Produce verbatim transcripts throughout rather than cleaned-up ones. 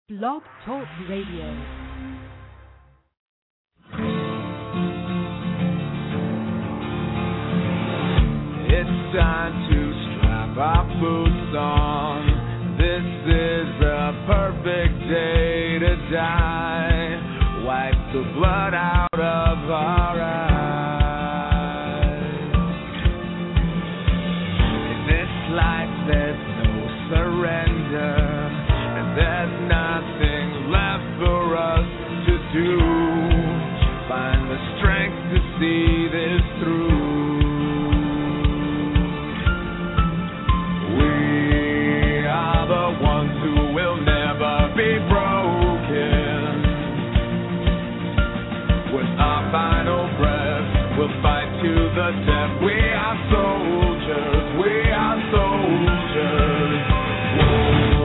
Blog Talk Radio. It's time to strap our boots on. This is the perfect day to die. Wipe the blood out of our eyes. In this life there's no surrender, and there's nothing left for us to do. Find the strength to see this through. Be broken. With our final breath, we'll fight to the death. We are soldiers, we are soldiers. Whoa,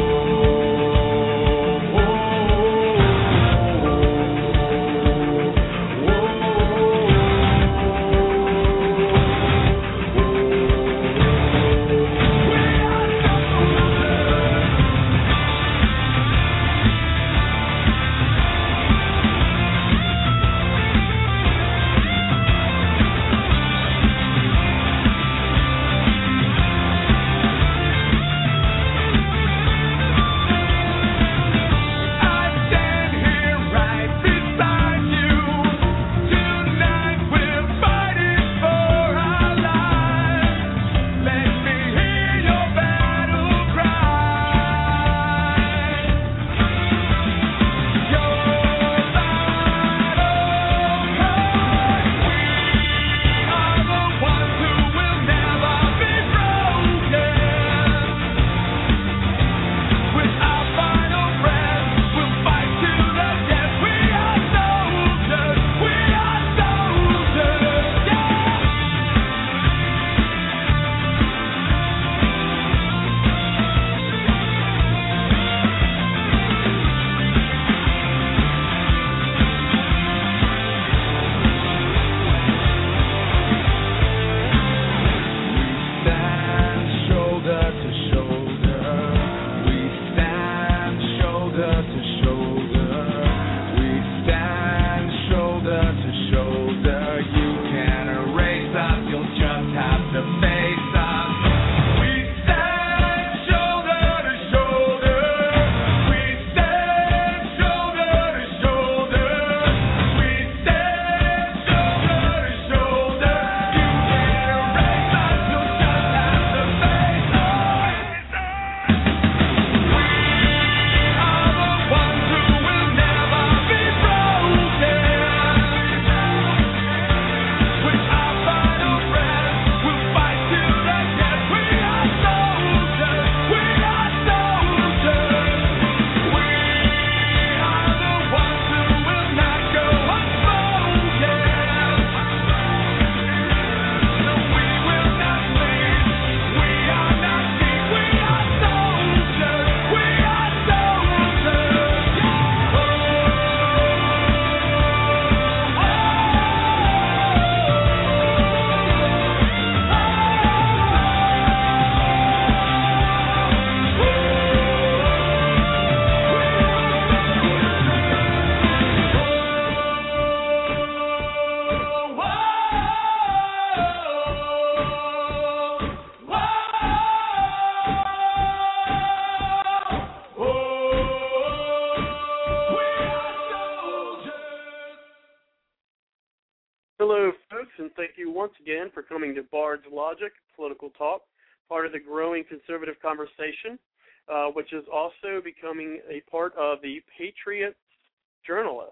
once again for coming to Bard's Logic, Political Talk, part of the growing conservative conversation, uh, which is also becoming a part of the Patriot Journalist.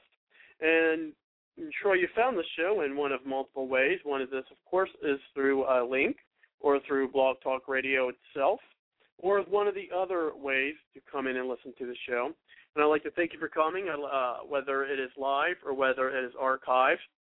And I'm sure you found the show in one of multiple ways. One of this, of course, is through a link or through Blog Talk Radio itself, or one of the other ways to come in and listen to the show. And I'd like to thank you for coming, uh, whether it is live or whether it is archived.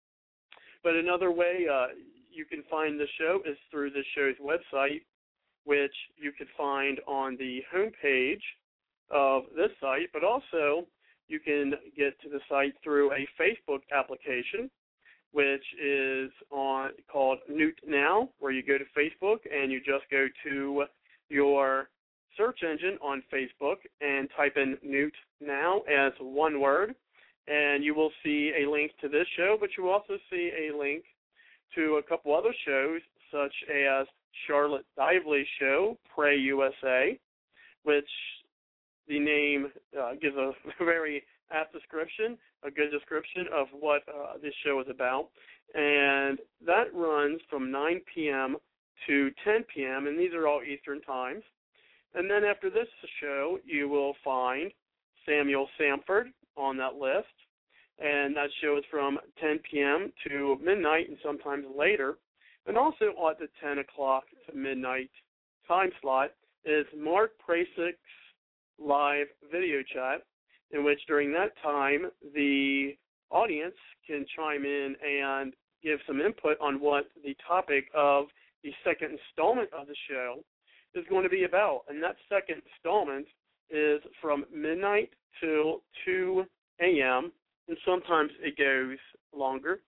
But another way uh, you can find the show is through the show's website, which you can find on the homepage of this site. But also, you can get to the site through a Facebook application, which is on called Newt Now, where you go to Facebook and you just go to your search engine on Facebook and type in Newt Now as one word, and you will see a link to this show, but you will also see a link to a couple other shows, such as Charlotte Dively's show, Pray U S A, which the name uh, gives a very apt description, a good description of what uh, this show is about. And that runs from nine p.m. to ten p.m., and these are all Eastern times. And then after this show, you will find Samuel Samford on that list, and that show is from ten p.m. to midnight and sometimes later. And also at the ten o'clock to midnight time slot is Mark Prasic's live video chat, in which during that time the audience can chime in and give some input on what the topic of the second installment of the show is going to be about. And that second installment is from midnight till two a.m., and sometimes it goes longer.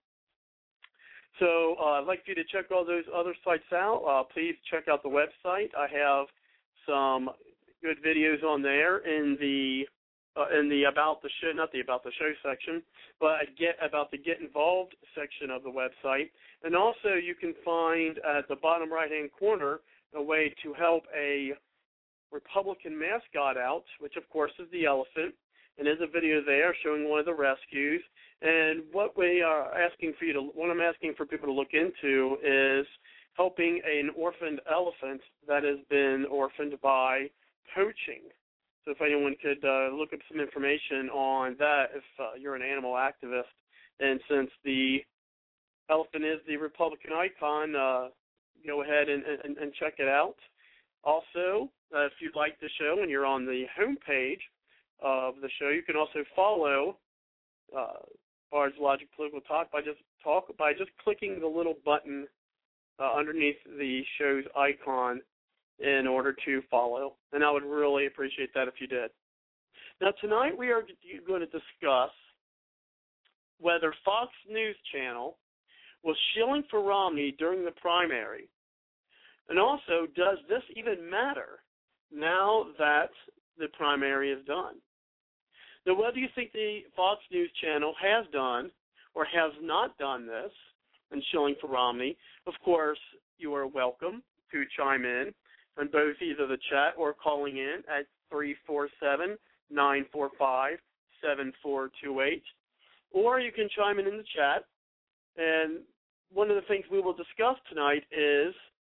So uh, I'd like for you to check all those other sites out. Uh, please check out the website. I have some good videos on there in the uh, in the about the show, not the about the show section, but I get about the get involved section of the website. And also you can find at the bottom right hand corner a way to help a Republican mascot out, which of course is the elephant. And there's a video there showing one of the rescues. And what we are asking for you to, what I'm asking for people to look into is helping an orphaned elephant that has been orphaned by poaching. So if anyone could uh, look up some information on that, if uh, you're an animal activist, and since the elephant is the Republican icon, uh, go ahead and, and, and check it out. Also, uh, if you like the show and you're on the home page of the show, you can also follow uh, Bard's Logic Political Talk by just talk by just clicking the little button uh, underneath the show's icon in order to follow, and I would really appreciate that if you did. Now tonight we are going to discuss whether Fox News Channel was shilling for Romney during the primary, and also does this even matter now that the primary is done? Now, whether you think the Fox News Channel has done or has not done this and shilling for Romney, of course, you are welcome to chime in on both either the chat or calling in at three four seven, nine four five, seven four two eight. Or you can chime in in the chat. And one of the things we will discuss tonight is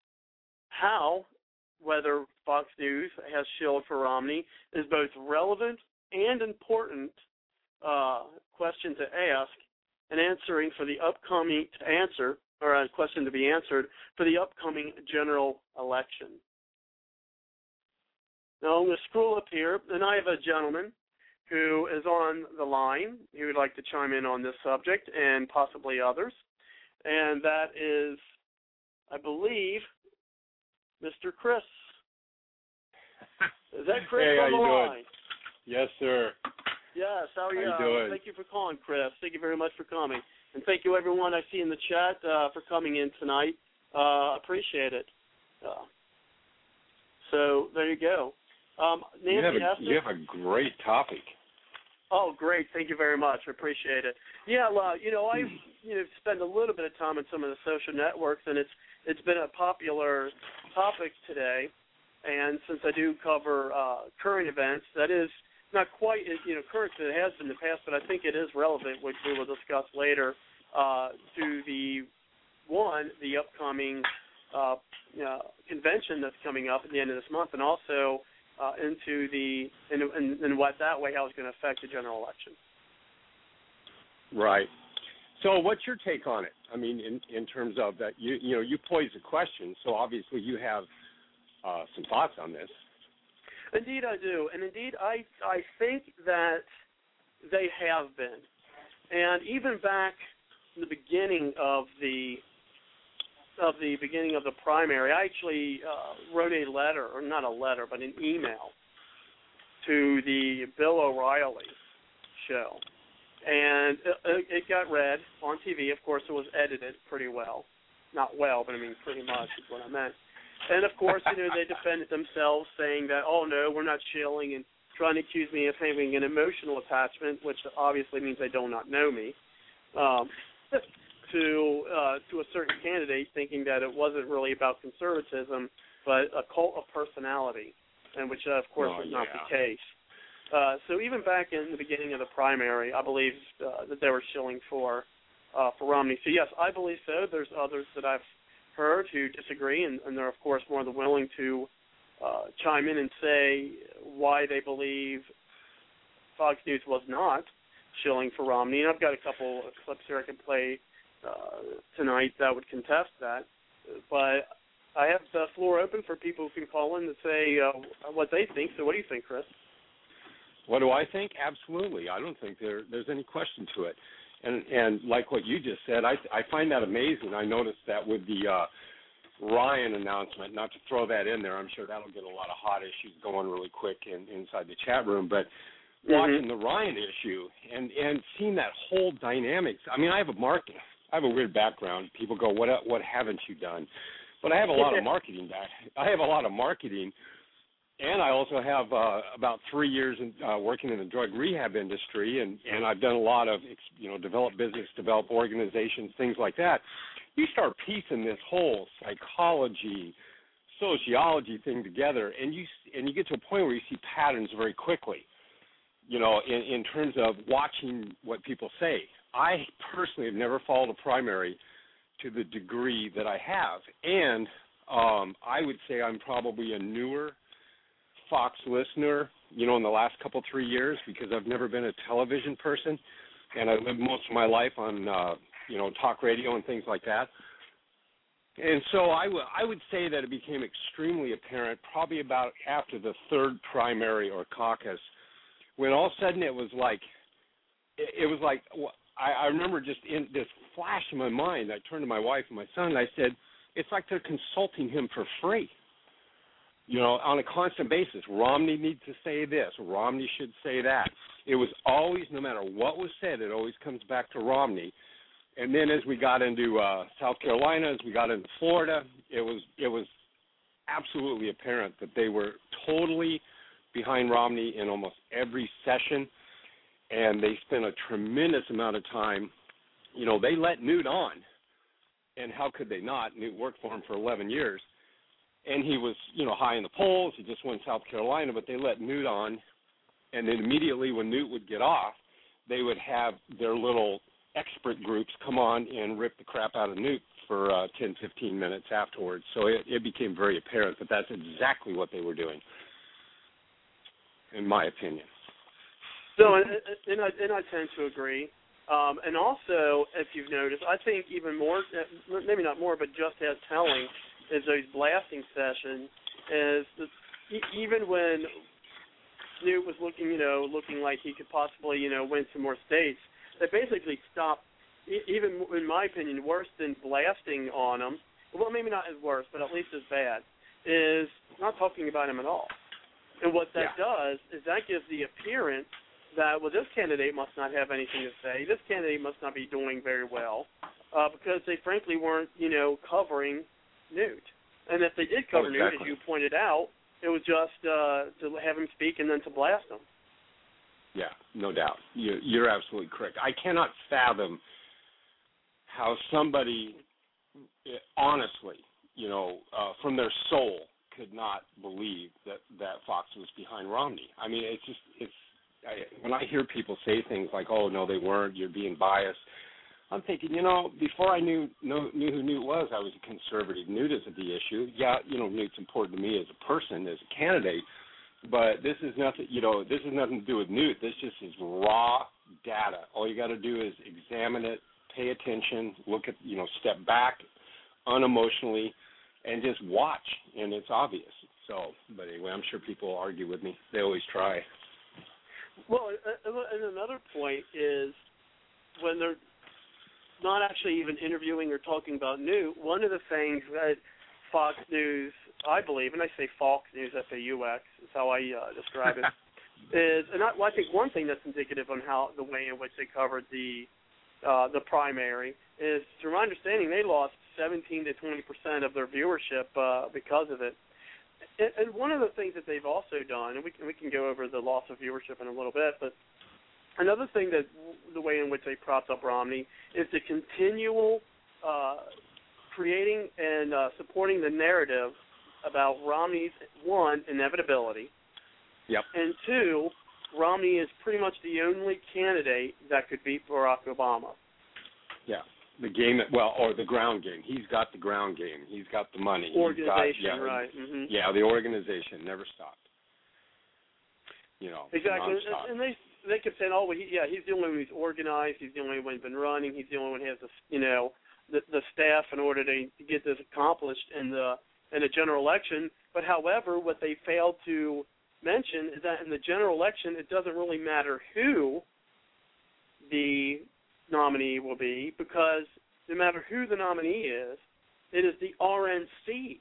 how whether Fox News has shilled for Romney is both relevant and important uh, question to ask and answering for the upcoming to answer, or a question to be answered for the upcoming general election. Now I'm going to scroll up here, and I have a gentleman who is on the line who would like to chime in on this subject and possibly others, and that is, I believe, Mister Chris. Is that Chris hey, on the how you line? Doing? Yes, sir. Yes, how are you? How you doing? Thank you for calling, Chris. Thank you very much for coming. And thank you, everyone I see in the chat, uh, for coming in tonight. Uh, appreciate it. Uh, so there you go. Um, Nancy you, have a, Hester? you have a great topic. Oh, great. Thank you very much. I appreciate it. Yeah, well, you know, I you know, spend a little bit of time on some of the social networks, and it's it's been a popular topic today. And since I do cover uh, current events, that is not quite as you know current as it has been in the past, but I think it is relevant, which we will discuss later, uh, to the one the upcoming uh, uh, convention that's coming up at the end of this month, and also uh, into the and, and, and what that way how it's going to affect the general election. Right. So, what's your take on it? I mean, in, in terms of that, you you know, you posed a question, so obviously you have uh, some thoughts on this. Indeed, I do, and indeed, I I think that they have been, and even back in the beginning of the of the beginning of the primary, I actually uh, wrote a letter, or not a letter, but an email to the Bill O'Reilly show, and it, it got read on T V. Of course, it was edited pretty well, not well, but I mean pretty much is what I meant. And, of course, you know, they defended themselves saying that, oh, no, we're not shilling, and trying to accuse me of having an emotional attachment, which obviously means they do not know me, um, to uh, to a certain candidate, thinking that it wasn't really about conservatism, but a cult of personality, and which, uh, of course, oh, was not yeah. the case. Uh, so even back in the beginning of the primary, I believe uh, that they were shilling for uh, for Romney. So, yes, I believe so. There's others that I've heard who disagree, and, and they're, of course, more than willing to uh, chime in and say why they believe Fox News was not shilling for Romney. And I've got a couple of clips here I can play uh, tonight that would contest that. But I have the floor open for people who can call in to say uh, what they think. So what do you think, Chris? What do I think? Absolutely. I don't think there there's any question to it. And and like what you just said, I I find that amazing. I noticed that with the uh, Ryan announcement, not to throw that in there, I'm sure that'll get a lot of hot issues going really quick in, inside the chat room, but mm-hmm. watching the Ryan issue and, and seeing that whole dynamics, I mean, I have a market, I have a weird background. People go, what what haven't you done? But I have a lot of marketing back. I have a lot of marketing. And I also have uh, about three years in, uh, working in the drug rehab industry, and, and I've done a lot of, you know, develop business, develop organizations, things like that. You start piecing this whole psychology, sociology thing together, and you and you get to a point where you see patterns very quickly, you know, in, in terms of watching what people say. I personally have never followed a primary to the degree that I have, and um, I would say I'm probably a newer Fox listener, you know, in the last couple, three years, because I've never been a television person, and I lived most of my life on, uh, you know, talk radio and things like that. And so I, w- I would say that it became extremely apparent probably about after the third primary or caucus, when all of a sudden it was like, it, it was like, I, I remember just in this flash in my mind, I turned to my wife and my son, and I said, it's like they're consulting him for free. You know, on a constant basis. Romney needs to say this. Romney should say that. It was always, no matter what was said, it always comes back to Romney. And then as we got into uh, South Carolina, as we got into Florida, it was it was absolutely apparent that they were totally behind Romney in almost every session, and they spent a tremendous amount of time. You know, they let Newt on, and how could they not? Newt worked for him for eleven years. And he was, you know, high in the polls. He just won South Carolina, but they let Newt on. And then immediately when Newt would get off, they would have their little expert groups come on and rip the crap out of Newt for uh, ten, fifteen minutes afterwards. So it, it became very apparent that that's exactly what they were doing, in my opinion. So, and, and, I, and I tend to agree. Um, and also, if you've noticed, I think even more, maybe not more, but just as telling, is those blasting sessions, is the, even when Newt was looking, you know, looking like he could possibly, you know, win some more states, they basically stopped, even in my opinion, worse than blasting on him, well, maybe not as worse, but at least as bad, is not talking about him at all. And what that yeah. does is that gives the appearance that, well, this candidate must not have anything to say, this candidate must not be doing very well, uh, because they frankly weren't, you know, covering Newt. And if they did cover oh, exactly. Newt, as you pointed out, it was just uh, to have him speak and then to blast him. Yeah, no doubt. You're, you're absolutely correct. I cannot fathom how somebody, honestly, you know, uh, from their soul, could not believe that, that Fox was behind Romney. I mean, it's just, it's, I, when I hear people say things like, oh, no, they weren't, you're being biased, I'm thinking, you know, before I knew know, knew who Newt was, I was a conservative. Newt isn't the issue. Yeah, you know, Newt's important to me as a person, as a candidate, but this is nothing, you know, this has nothing to do with Newt. This just is raw data. All you got to do is examine it, pay attention, look at, you know, step back unemotionally, and just watch, and it's obvious. So, but anyway, I'm sure people argue with me. They always try. Well, and another point is when they're not actually even interviewing or talking about Newt, one of the things that Fox News, I believe, and I say Fox News, F A U X, is how I uh, describe it, is, and I, well, I think one thing that's indicative on how the way in which they covered the uh, the primary, is, to my understanding, they lost seventeen to twenty percent of their viewership uh, because of it. And, and one of the things that they've also done, and we can, we can go over the loss of viewership in a little bit, but another thing that the way in which they propped up Romney is the continual uh, creating and uh, supporting the narrative about Romney's, one, inevitability, yep, and two, Romney is pretty much the only candidate that could beat Barack Obama. Yeah, the game, well, or the ground game. He's got the ground game. He's got the money. Organization, He's got, yeah, right. Mm-hmm. Yeah, the organization never stopped. You know, exactly, nonstop. and they they kept saying, oh, well, he, yeah, he's the only one who's organized. He's the only one who's been running. He's the only one who has the, you know, the, the staff in order to get this accomplished in the in a general election. But however, what they failed to mention is that in the general election, it doesn't really matter who the nominee will be, because no matter who the nominee is, it is the R N C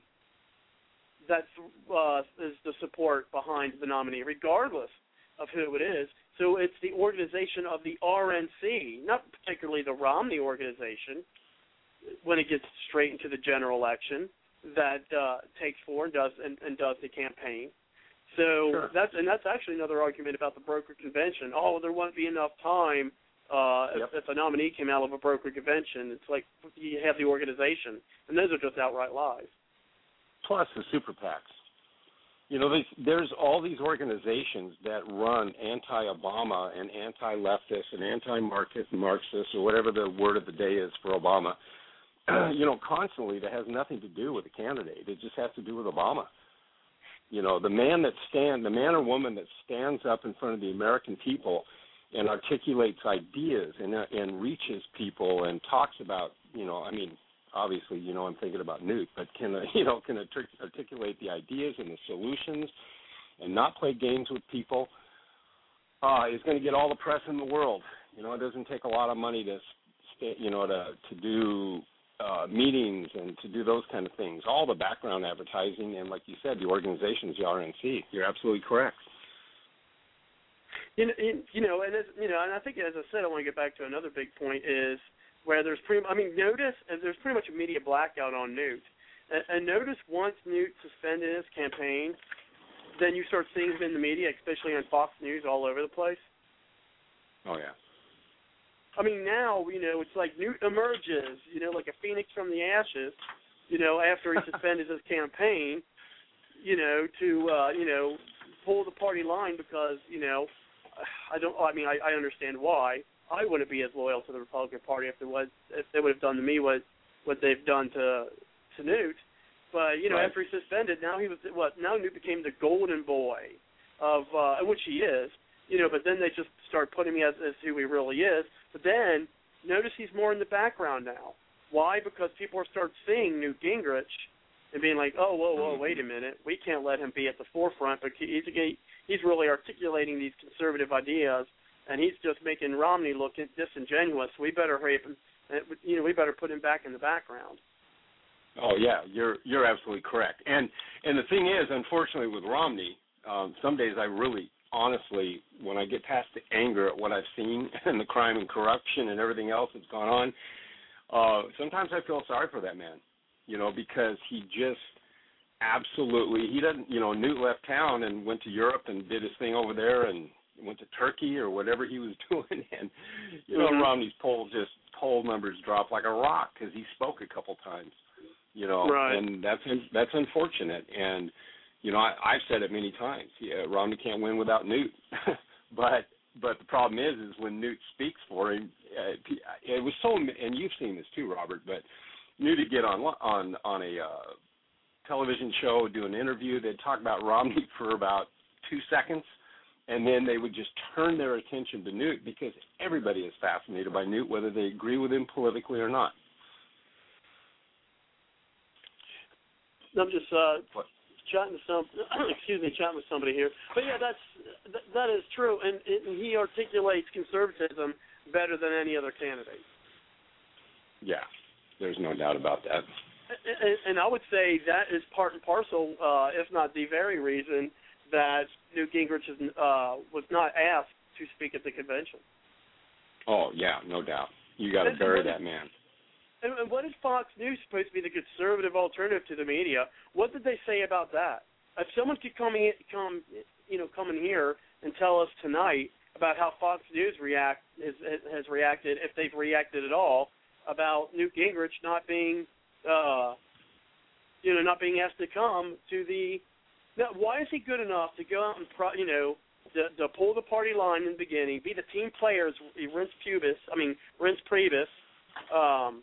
that uh, is the support behind the nominee, regardless of who it is. So it's the organization of the R N C, not particularly the Romney organization, when it gets straight into the general election, that uh, takes forward and does and, and does the campaign. So sure. that's and that's actually another argument about the broker convention. Oh, there won't be enough time uh, yep. if, if a nominee came out of a broker convention. It's like you have the organization, and those are just outright lies. Plus the super PACs. You know, there's, there's all these organizations that run anti-Obama and anti-leftist and anti-Marxist or whatever the word of the day is for Obama, you know, constantly that has nothing to do with the candidate. It just has to do with Obama. You know, the man that stand, the man or woman that stands up in front of the American people and articulates ideas and, uh, and reaches people and talks about, you know, I mean, obviously, you know, I'm thinking about Newt, but can, uh, you know, can artic- articulate the ideas and the solutions and not play games with people, uh, is going to get all the press in the world. You know, it doesn't take a lot of money to, stay, you know, to, to do uh, meetings and to do those kind of things. All the background advertising and, like you said, the organization is the R N C. You're absolutely correct. You know, you know, and as, you know, and I think, as I said, I want to get back to another big point is where there's pretty. I mean, notice there's pretty much a media blackout on Newt, and, and notice once Newt suspended his campaign, then you start seeing him in the media, especially on Fox News, all over the place. Oh yeah. I mean, now, you know, it's like Newt emerges, you know, like a phoenix from the ashes, you know, after he suspended his campaign, you know, to, uh, you know, pull the party line because, you know, I don't, I mean, I, I understand why. I wouldn't be as loyal to the Republican Party if there was, if they would have done to me what, what they've done to, to Newt. But, you know, right. after he suspended, now he was, what, now Newt became the golden boy of, uh, which he is. You know, but then they just start putting me as, as who he really is. But then, notice he's more in the background now. Why? Because people are start seeing Newt Gingrich and being like, oh, whoa, whoa, wait a minute. We can't let him be at the forefront. But he's, he's really articulating these conservative ideas, and he's just making Romney look disingenuous. We better hurry up and, you know, we better put him back in the background. Oh, yeah, you're you're absolutely correct. And, and the thing is, unfortunately, with Romney, um, some days I really... honestly, when I get past the anger at what I've seen and the crime and corruption and everything else that's gone on, uh, sometimes I feel sorry for that man, you know, because he just absolutely, he doesn't, you know, Newt left town and went to Europe and did his thing over there and went to Turkey or whatever he was doing. And, you know, mm-hmm. Romney's poll just, poll numbers dropped like a rock because he spoke a couple times, you know, right. and that's that's unfortunate. And, you know, I, I've said it many times. Yeah, Romney can't win without Newt. but but the problem is, is when Newt speaks for him, uh, it was so. And you've seen this too, Robert. But Newt would get on on on a uh, television show, do an interview. They'd talk about Romney for about two seconds, and then they would just turn their attention to Newt because everybody is fascinated by Newt, whether they agree with him politically or not. I'm just. Uh, what? Chatting to some, excuse me, chatting with somebody here. But yeah, that's that, that is true, and, it, and he articulates conservatism better than any other candidate. Yeah, there's no doubt about that. And, and I would say that is part and parcel, uh, if not the very reason that Newt Gingrich is, uh, was not asked to speak at the convention. Oh yeah, no doubt, You got to And- bury and what that is- man. And, and what is Fox News supposed to be the conservative alternative to the media? What did they say about that? If someone could come in, come, you know, come in here and tell us tonight about how Fox News react has, has reacted, if they've reacted at all, about Newt Gingrich not being, uh, you know, not being asked to come to the. Now, why is he good enough to go out and, pro, you know, to, to pull the party line in the beginning, be the team players, Reince Pubis, I mean Reince Priebus. Um,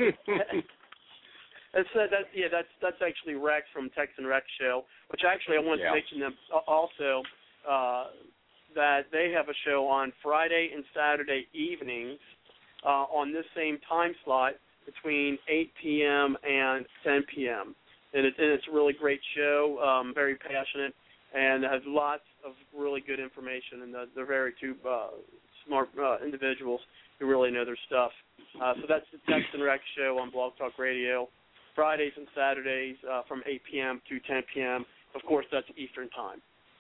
that's uh, that's yeah, that's that's actually Rex from Texan Rex Show, which actually I wanted yeah. to mention them also uh, that they have a show on Friday and Saturday evenings uh, on this same time slot between eight p.m. and ten p.m. And, it, and it's a really great show, um, very passionate, and has lots of really good information. And the, they're very two uh, smart uh, individuals who really know their stuff. Uh, so that's the Texan Rex Show on Blog Talk Radio, Fridays and Saturdays uh, from eight p.m. to ten p.m. Of course, that's Eastern Time.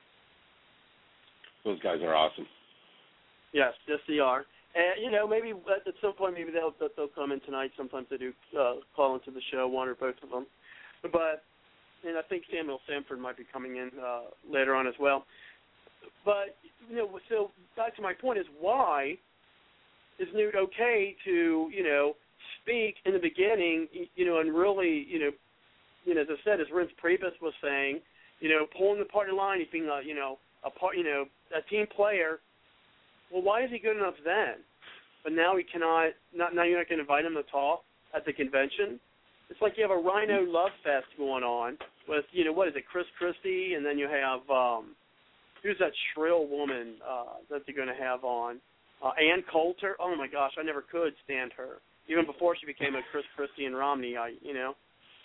Those guys are awesome. Yes, yes, they are. And, you know, maybe at some point, maybe they'll they'll come in tonight. Sometimes they do uh, call into the show, one or both of them. But, and I think Samuel Sanford might be coming in uh, later on as well. But, you know, so back to my point is why is Newt okay to, you know, speak in the beginning, you know, and really, you know, you know, as I said, as Reince Priebus was saying, you know, pulling the party line, he's being, a, you know, a part, you know, a team player. Well, why is he good enough then? But now he cannot. Not now. You're not going to invite him to talk at the convention. It's like you have a Rhino love fest going on with, you know, what is it, Chris Christie, and then you have um, who's that shrill woman uh, that they're going to have on? Uh, Ann Coulter. Oh my gosh, I never could stand her. Even before she became a Chris Christie and Romney, I, you know.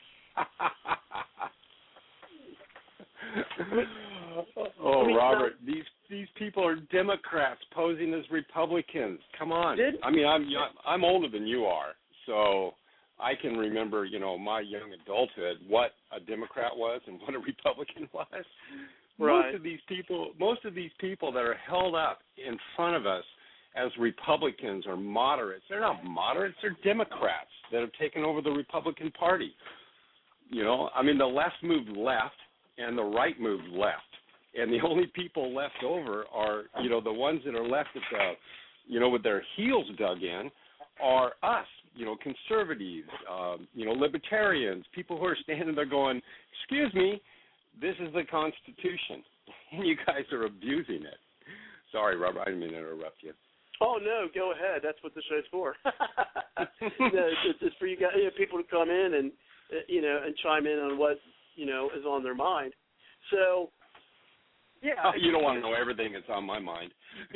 oh, I mean, Robert, now, these these people are Democrats posing as Republicans. Come on. Did, I mean, I'm I'm older than you are, so I can remember, you know, my young adulthood, what a Democrat was and what a Republican was. Right. Most of these people, most of these people that are held up in front of us as Republicans or moderates, they're not moderates, they're Democrats that have taken over the Republican Party. You know, I mean, the left moved left and the right moved left. And the only people left over are, you know, the ones that are left at the, you know, with their heels dug in are us, you know, conservatives, um, you know, libertarians, people who are standing there going, excuse me, this is the Constitution, and you guys are abusing it. Sorry, Robert, I didn't mean to interrupt you. Oh, no, go ahead. That's what the show's for. no, it's, it's for you guys, you know, people to come in and, you know, and chime in on what, you know, is on their mind. So, yeah. Oh, you don't want to know everything that's on my mind.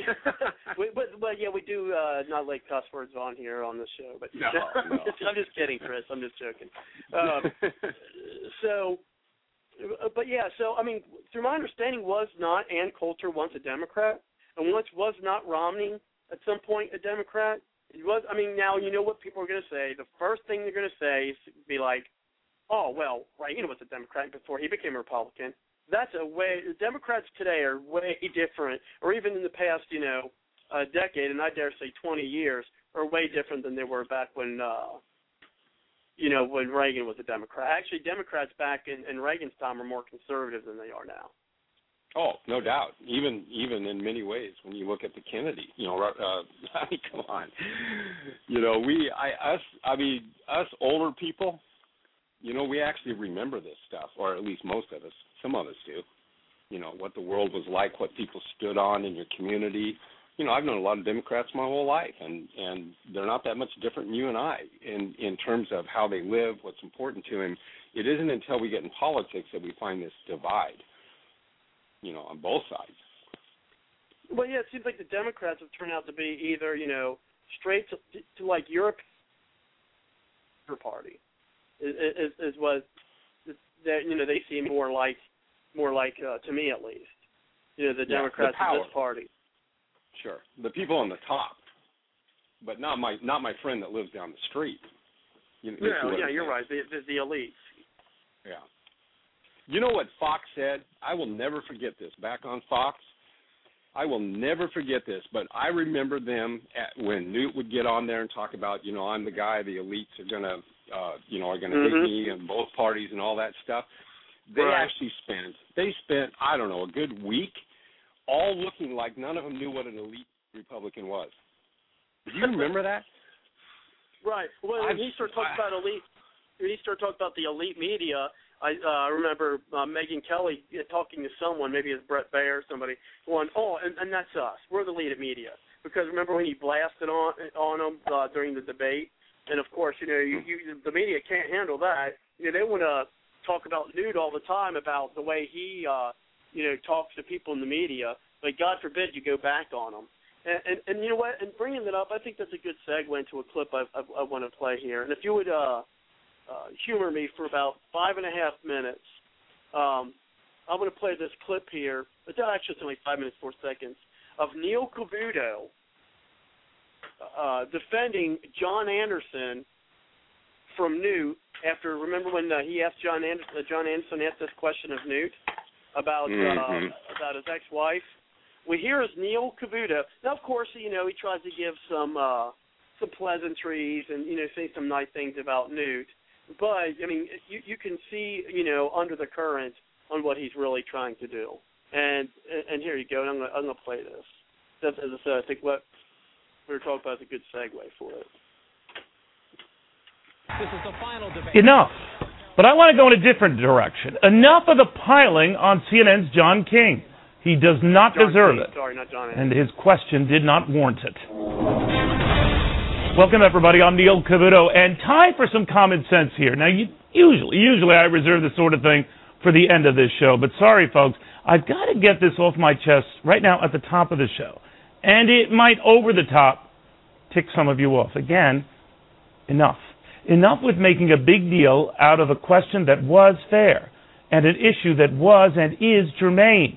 we, but, but, yeah, we do uh, not like cuss words on here on the show. But no, no. I'm just kidding, Chris. I'm just joking. Um, so, but, yeah, so, I mean, through my understanding, was not Ann Coulter once a Democrat? And once was not Romney at some point a Democrat? It was. I mean, now you know what people are going to say. The first thing they're going to say is be like, oh, well, Reagan was a Democrat before he became a Republican. That's a way, the Democrats today are way different, or even in the past, you know, a decade, and I dare say twenty years, are way different than they were back when, uh, you know, when Reagan was a Democrat. Actually, Democrats back in, in Reagan's time are more conservative than they are now. Oh, no doubt. Even even in many ways, when you look at the Kennedy, you know, uh, I mean, come on, you know, we, I, us, I mean, us older people, you know, we actually remember this stuff, or at least most of us. Some of us do. You know, what the world was like, what people stood on in your community. You know, I've known a lot of Democrats my whole life, and, and they're not that much different than you and I in, in terms of how they live, what's important to them. It isn't until we get in politics that we find this divide, you know, on both sides. Well, yeah, it seems like the Democrats have turned out to be either, you know, straight to, to like Europe party is, is, is what, that, you know, they seem more like, more like, uh, to me at least, you know, the yeah, Democrats the of this party. Sure, the people on the top, but not my not my friend that lives down the street. You, you yeah, yeah, you're right. The, the the elites. Yeah. You know what Fox said? I will never forget this. Back on Fox, I will never forget this, but I remember them at, when Newt would get on there and talk about, you know, I'm the guy, the elites are going to, uh, you know, are going to mm-hmm. hate me and both parties and all that stuff. They right. actually spent, they spent, I don't know, a good week all looking like none of them knew what an elite Republican was. Do you remember that? Right. Well, when he started talking about elite, when he started talking about the elite media, I uh, remember uh, Megyn Kelly talking to someone, maybe it's Brett Baer or somebody, going, "Oh, and, and that's us. We're the elite media." Because remember when he blasted on on them uh, during the debate, and of course, you know, you, you, the media can't handle that. You know, they want to talk about Newt all the time about the way he, uh, you know, talks to people in the media. But God forbid you go back on him. And, and, and you know what? And bringing that up, I think that's a good segue into a clip I, I, I want to play here. And if you would uh, uh, humor me for about five and a half minutes, um, I'm going to play this clip here. It's actually only five minutes, four seconds, of Neil Cavuto uh, defending John Anderson from Newt after, remember when uh, he asked John Anderson, uh, John Anderson asked this question of Newt about mm-hmm. uh, about his ex-wife. Well, here is Neil Cavuto. Now, of course, you know, he tries to give some uh, some pleasantries and, you know, say some nice things about Newt. But, I mean, you, you can see, you know, under the current on what he's really trying to do. And and here you go. And I'm going I'm going to play this. That's, as I said, I think what we were talking about is a good segue for it. This is the final debate. Enough. But I want to go in a different direction. Enough of the piling on C N N's John King. He does not John deserve King, it. Sorry, not John and his question did not warrant it. Welcome, everybody. I'm Neil Cavuto, and time for some common sense here. Now, you, usually, usually I reserve this sort of thing for the end of this show, but sorry, folks, I've got to get this off my chest right now at the top of the show. And it might, over the top, tick some of you off. Again, enough. Enough with making a big deal out of a question that was fair and an issue that was and is germane.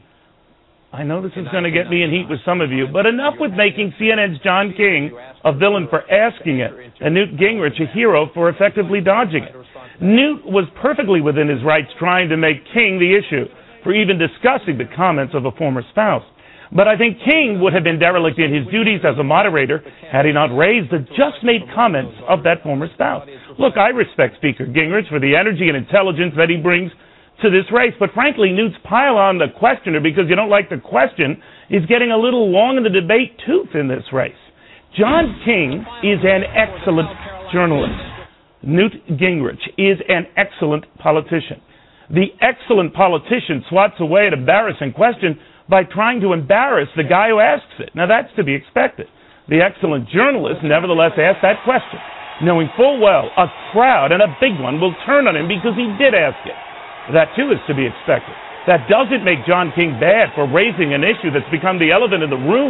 I know this is going to get me in heat with some of you, but enough with making C N N's John King a villain for asking it and Newt Gingrich a hero for effectively dodging it. Newt was perfectly within his rights trying to make King the issue for even discussing the comments of a former spouse. But I think King would have been derelict in his duties as a moderator had he not raised the just-made comments of that former spouse. Look, I respect Speaker Gingrich for the energy and intelligence that he brings to this race, but frankly, Newt's pile on the questioner because you don't like the question is getting a little long in the debate tooth in this race. John King is an excellent journalist. Newt Gingrich is an excellent politician. The excellent politician swats away an embarrassing question by trying to embarrass the guy who asks it. Now, that's to be expected. The excellent journalist nevertheless asked that question, knowing full well a crowd, and a big one, will turn on him because he did ask it. That, too, is to be expected. That doesn't make John King bad for raising an issue that's become the elephant in the room.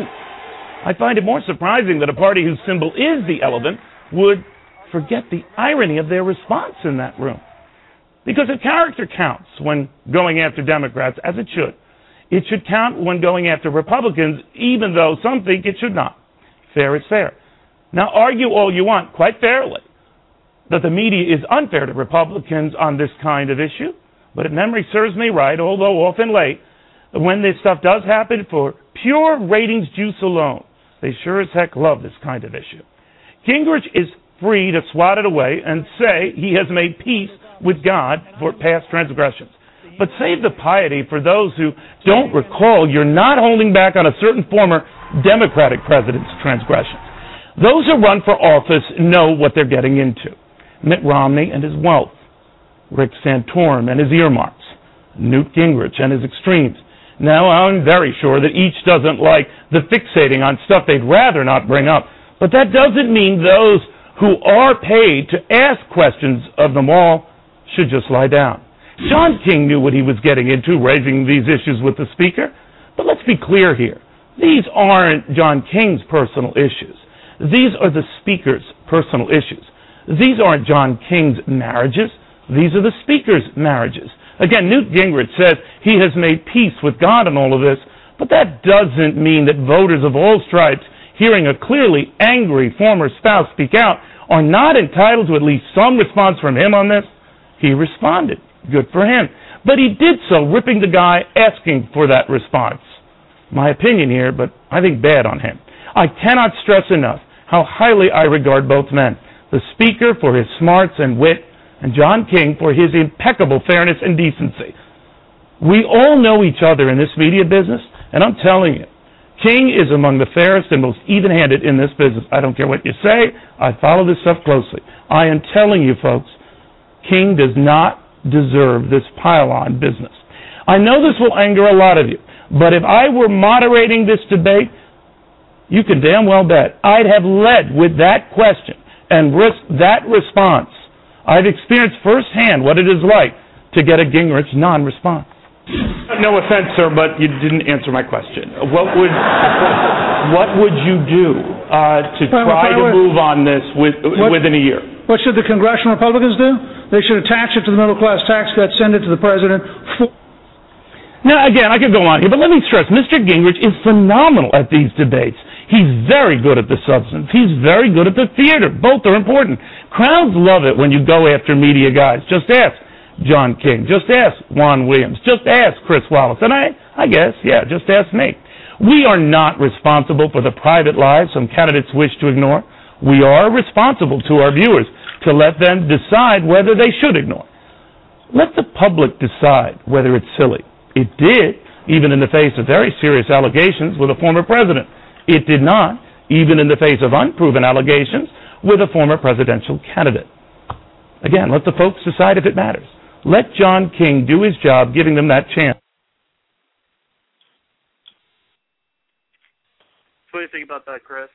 I find it more surprising that a party whose symbol is the elephant would forget the irony of their response in that room. Because if character counts when going after Democrats, as it should, it should count when going after Republicans, even though some think it should not. Fair is fair. Now, argue all you want, quite fairly, that the media is unfair to Republicans on this kind of issue. But if memory serves me right, although often late, when this stuff does happen for pure ratings juice alone, they sure as heck love this kind of issue. Gingrich is free to swat it away and say he has made peace with God for past transgressions. But save the piety for those who don't recall you're not holding back on a certain former Democratic president's transgressions. Those who run for office know what they're getting into. Mitt Romney and his wealth. Rick Santorum and his earmarks, Newt Gingrich and his extremes. Now, I'm very sure that each doesn't like the fixating on stuff they'd rather not bring up, but that doesn't mean those who are paid to ask questions of them all should just lie down. John King knew what he was getting into raising these issues with the Speaker, but let's be clear here. These aren't John King's personal issues. These are the Speaker's personal issues. These aren't John King's marriages. These are the Speaker's marriages. Again, Newt Gingrich says he has made peace with God in all of this, but that doesn't mean that voters of all stripes, hearing a clearly angry former spouse speak out, are not entitled to at least some response from him on this. He responded. Good for him. But he did so ripping the guy asking for that response. my opinion here, but I think bad on him. I cannot stress enough how highly I regard both men, the speaker for his smarts and wit, and John King for his impeccable fairness and decency. We all know each other in this media business, and I'm telling you, King is among the fairest and most even-handed in this business. I don't care what you say. I follow this stuff closely. I am telling you, folks, King does not deserve this pile-on business. I know this will anger a lot of you, but if I were moderating this debate, you can damn well bet I'd have led with that question and risked that response. I've experienced firsthand what it is like to get a Gingrich non-response. No offense, sir, but you didn't answer my question. What would what would you do uh, to well, try to move on this with, what, within a year? What should the congressional Republicans do? They should attach it to the middle-class tax cut, send it to the president. For- now, again, I could go on here, but let me stress, Mister Gingrich is phenomenal at these debates. He's very good at the substance. He's very good at the theater. Both are important. Crowds love it when you go after media guys. Just ask John King. Just ask Juan Williams. Just ask Chris Wallace. And I, I guess, yeah, just ask me. We are not responsible for the private lives some candidates wish to ignore. We are responsible to our viewers to let them decide whether they should ignore. Let the public decide whether it's silly. It did, even in the face of very serious allegations with a former president. It did not, even in the face of unproven allegations with a former presidential candidate. Again, let the folks decide if it matters. Let John King do his job, giving them that chance. What do you think about that, Chris?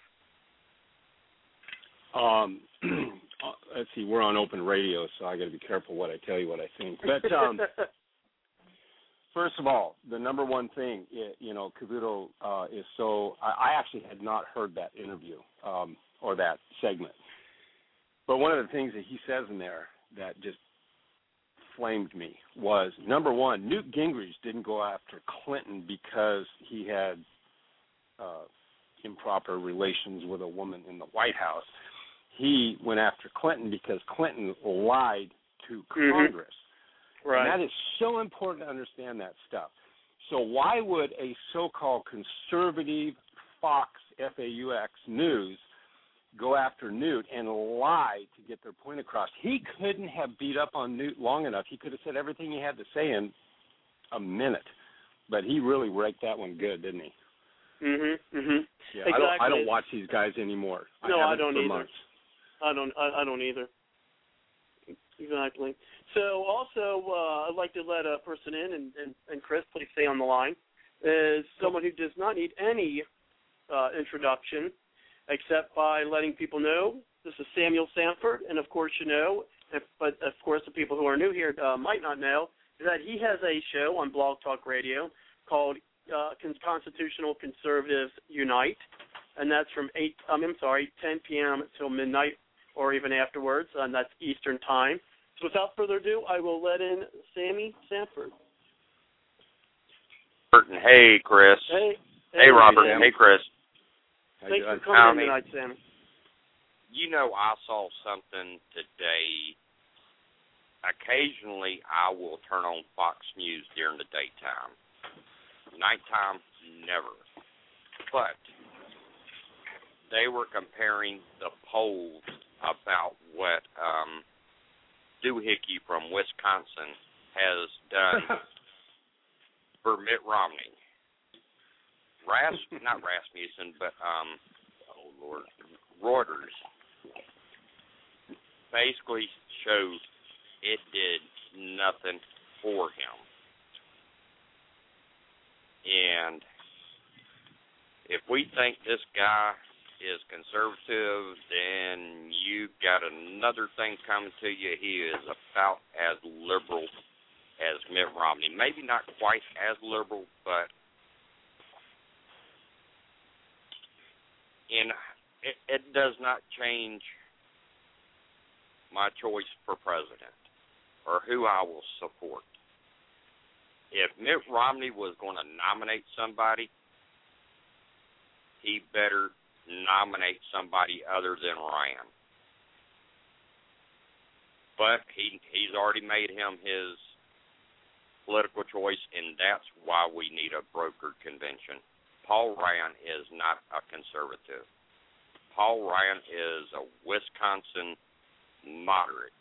Um, let's see, we're on open radio, so I got to be careful what I tell you what I think. But um, first of all, the number one thing, you know, Cavuto uh, is so. I, I actually had not heard that interview um, or that segment, but one of the things that he says in there that just flamed me was, number one, Newt Gingrich didn't go after Clinton because he had uh, improper relations with a woman in the White House. He went after Clinton because Clinton lied to Congress. Mm-hmm. Right. And that is so important to understand that stuff. So why would a so-called conservative Fox, F A U X, News go after Newt and lie to get their point across? He couldn't have beat up on Newt long enough. He could have said everything he had to say in a minute. But he really raked that one good, didn't he? Mhm. Mhm. Yeah, exactly. I don't I don't watch these guys anymore. No, I, I don't for either. Months. I don't I, I don't either. Exactly. So also, uh, I'd like to let a person in, and, and, and Chris, please stay on the line, is someone who does not need any uh, introduction except by letting people know this is Samuel Sanford, and of course you know, if, but of course the people who are new here uh, might not know, that he has a show on Blog Talk Radio called uh, Constitutional Conservatives Unite, and that's from eight. Um, I'm sorry, ten p.m. till midnight, or even afterwards, and that's Eastern Time. So without further ado, I will let in Sammy Sanford. Hey, Chris. Hey. Hey, hey Robert. Sam. Hey, Chris. Thanks for coming um, in tonight, Sammy. You know, I saw something today. Occasionally, I will turn on Fox News during the daytime. Nighttime, never. But they were comparing the polls about what um, Doohickey from Wisconsin has done for Mitt Romney. Ras, not Rasmussen, but, um, oh, Lord, Reuters basically showed it did nothing for him. And if we think this guy is conservative, then you've got another thing coming to you. He is about as liberal as Mitt Romney. Maybe not quite as liberal, but in, it, it does not change my choice for president or who I will support. If Mitt Romney was going to nominate somebody, he better nominate somebody other than Ryan. But he he's already made him his political choice, and that's why we need a brokered convention. Paul Ryan is not a conservative. Paul Ryan is a Wisconsin moderate.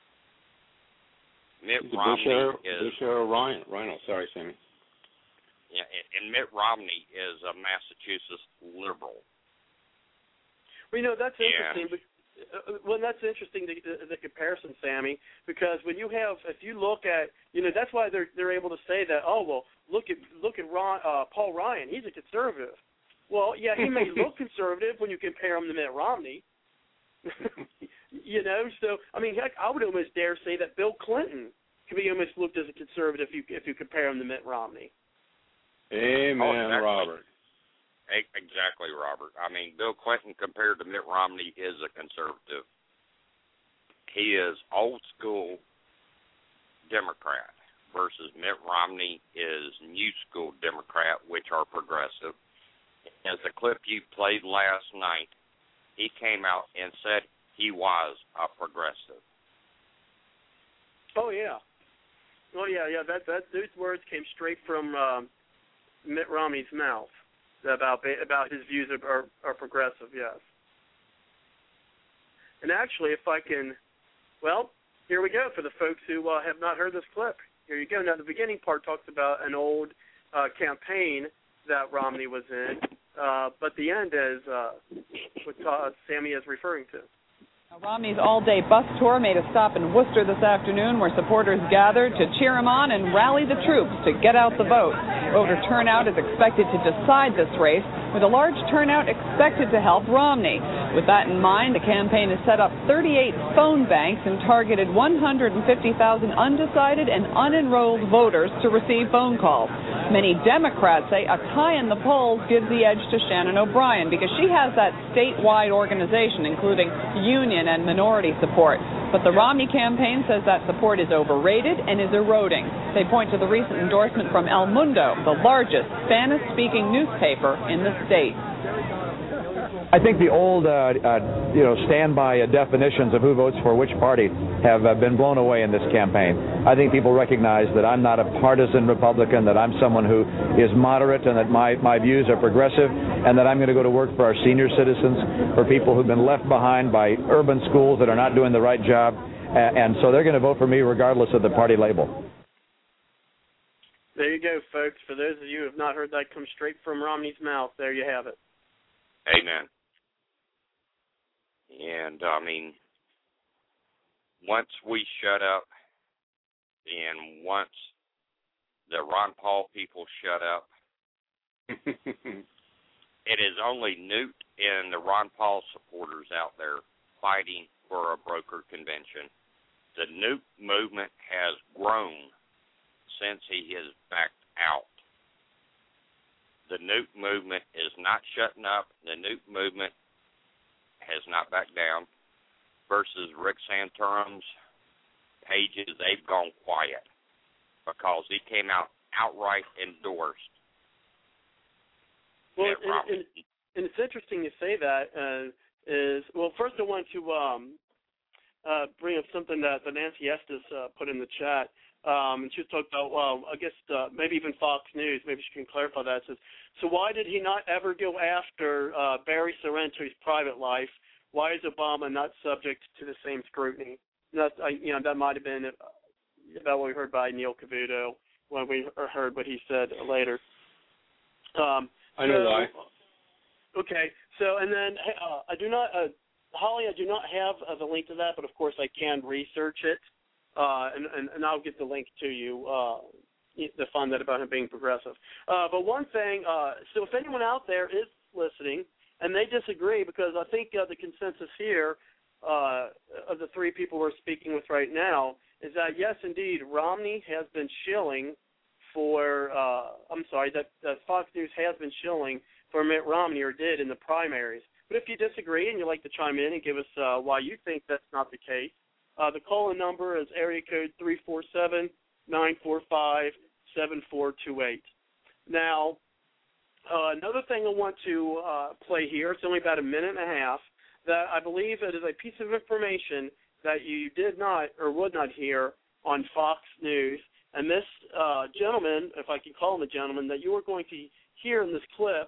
Mitt He's Romney Bush is Bush Ryan. Rhino. Sorry, Sammy. Yeah, and Mitt Romney is a Massachusetts liberal. Well, you know, that's Yeah. interesting. Uh, well, that's interesting, the, the, the comparison, Sammy, because when you have, if you look at, you know, that's why they're they're able to say that, oh, well, look at look at Ron, uh, Paul Ryan, he's a conservative. Well, yeah, he may look conservative when you compare him to Mitt Romney. You know, so, I mean, heck, I would almost dare say that Bill Clinton could be almost looked as a conservative if you, if you compare him to Mitt Romney. Amen, oh, exactly. Robert. Exactly, Robert. I mean, Bill Clinton compared to Mitt Romney is a conservative. He is old school Democrat versus Mitt Romney is new school Democrat, which are progressive. As the clip you played last night, he came out and said he was a progressive. Oh yeah, oh yeah, yeah. That that those words came straight from um, Mitt Romney's mouth about about his views are, are are progressive. Yes. And actually, if I can, well, here we go for the folks who uh, have not heard this clip. Here you go. Now the beginning part talks about an old uh, campaign that Romney was in, uh, but the end is uh, what uh, Sammy is referring to. Romney's all-day bus tour made a stop in Worcester this afternoon where supporters gathered to cheer him on and rally the troops to get out the vote. Voter turnout is expected to decide this race, with a large turnout expected to help Romney. With that in mind, the campaign has set up thirty-eight phone banks and targeted one hundred fifty thousand undecided and unenrolled voters to receive phone calls. Many Democrats say a tie in the polls gives the edge to Shannon O'Brien because she has that statewide organization, including union and minority support. But the Romney campaign says that support is overrated and is eroding. They point to the recent endorsement from El Mundo, the largest Spanish-speaking newspaper in the state. I think the old, uh, uh, you know, standby uh, definitions of who votes for which party have uh, been blown away in this campaign. I think people recognize that I'm not a partisan Republican, that I'm someone who is moderate, and that my, my views are progressive, and that I'm going to go to work for our senior citizens, for people who've been left behind by urban schools that are not doing the right job, and, and so they're going to vote for me regardless of the party label. There you go, folks. For those of you who have not heard that come straight from Romney's mouth, there you have it. Amen. And, I mean, once we shut up and once the Ron Paul people shut up, it is only Newt and the Ron Paul supporters out there fighting for a broker convention. The Newt movement has grown since he has backed out. The Newt movement is not shutting up. The Newt movement has not backed down. Versus Rick Santorum's pages, they've gone quiet because he came out outright endorsed. Well, and, and, and it's interesting you say that. Uh, is well, first I want to um, uh, bring up something that, that Nancy Estes uh, put in the chat. Um, and she was talking about, well, I guess uh, maybe even Fox News, maybe she can clarify that. It says, so why did he not ever go after uh, Barry Sorrento's private life? Why is Obama not subject to the same scrutiny? And that's, I, you know, that might have been about what we heard by Neil Cavuto when we heard what he said later. Um, I know so, why. Okay, so and then uh, I do not, uh, Holly, I do not have uh, the link to that, but of course I can research it. Uh, and, and, and I'll get the link to you uh, to find that about him being progressive. Uh, but one thing, uh, so if anyone out there is listening and they disagree, because I think uh, the consensus here uh, of the three people we're speaking with right now is that, yes, indeed, Romney has been shilling for, uh, I'm sorry, that, that Fox News has been shilling for Mitt Romney, or did in the primaries. But if you disagree and you'd like to chime in and give us uh, why you think that's not the case, Uh, the call-in number is area code three four seven, nine four five, seven four two eight. Now, uh, another thing I want to uh, play here, it's only about a minute and a half, that I believe it is a piece of information that you did not or would not hear on Fox News. And this uh, gentleman, if I can call him a gentleman, that you are going to hear in this clip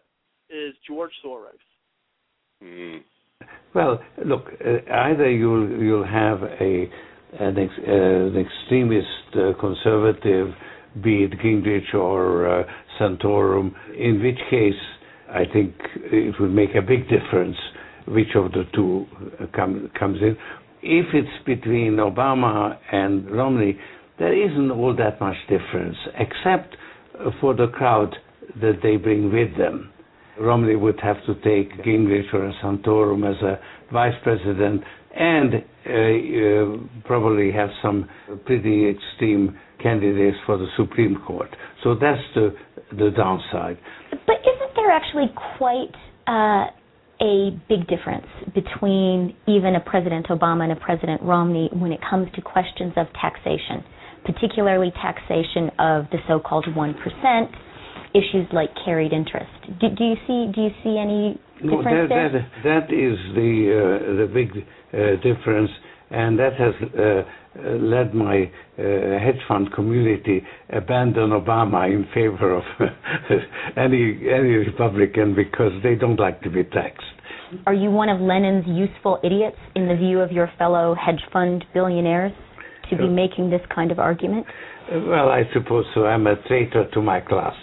is George Soros? Mm. Well, look, uh, either you'll you'll have a an, ex, uh, an extremist uh, conservative, be it Gingrich or uh, Santorum, in which case I think it would make a big difference which of the two uh, come, comes in. If it's between Obama and Romney, there isn't all that much difference, except for the crowd that they bring with them. Romney would have to take Gingrich or Santorum as a vice president and uh, uh, probably have some pretty extreme candidates for the Supreme Court. So that's the, the downside. But isn't there actually quite uh, a big difference between even a President Obama and a President Romney when it comes to questions of taxation, particularly taxation of the so-called one percent, issues like carried interest? Do, do you see do you see any difference no, that, there? That, that is the uh, the big uh, difference, and that has uh, led my uh, hedge fund community abandon Obama in favor of any any Republican because they don't like to be taxed. Are you one of Lenin's useful idiots in the view of your fellow hedge fund billionaires to be making this kind of argument? Well, I suppose so. I'm a traitor to my class.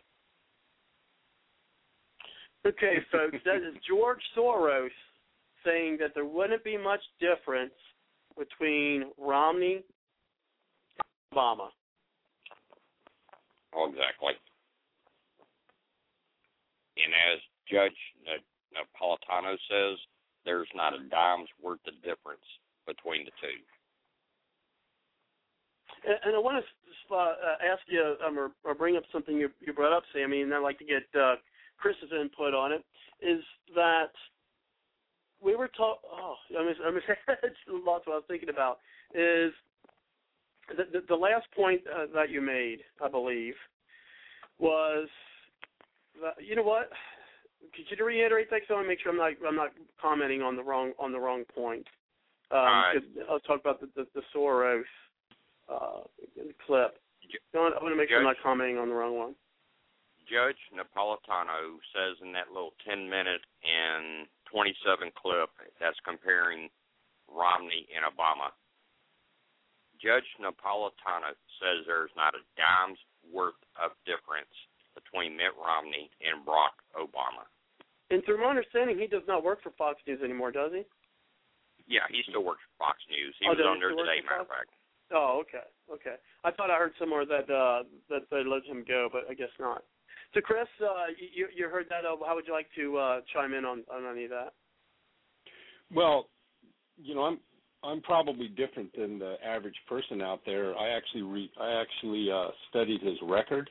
Okay, folks, that is George Soros saying that there wouldn't be much difference between Romney and Obama. Oh, exactly. And as Judge Napolitano says, there's not a dime's worth of difference between the two. And, and I want to uh, ask you um, or, or bring up something you, you brought up, Sammy, and I'd like to get uh, Chris's input on it, is that we were talking, oh, I mean, I mean lots of what I was thinking about, is the, the, the last point uh, that you made, I believe, was, that, you know what, could you reiterate that? Because I want to make sure I'm not, I'm not commenting on the wrong, on the wrong point. Um, right. I'll talk about the, the, the Soros uh, clip. I want, I want to make sure I'm not commenting on the wrong one. Judge Napolitano says in that little ten-minute and twenty-seven clip that's comparing Romney and Obama, Judge Napolitano says there's not a dime's worth of difference between Mitt Romney and Barack Obama. And through my understanding, he does not work for Fox News anymore, does he? Yeah, he still works for Fox News. He oh, was on there today, matter of fact. Oh, okay, okay. I thought I heard somewhere that uh, that they let him go, but I guess not. So, Chris, uh, you, you heard that. Uh, how would you like to uh, chime in on, on any of that? Well, you know, I'm I'm probably different than the average person out there. I actually re, I actually uh, studied his record.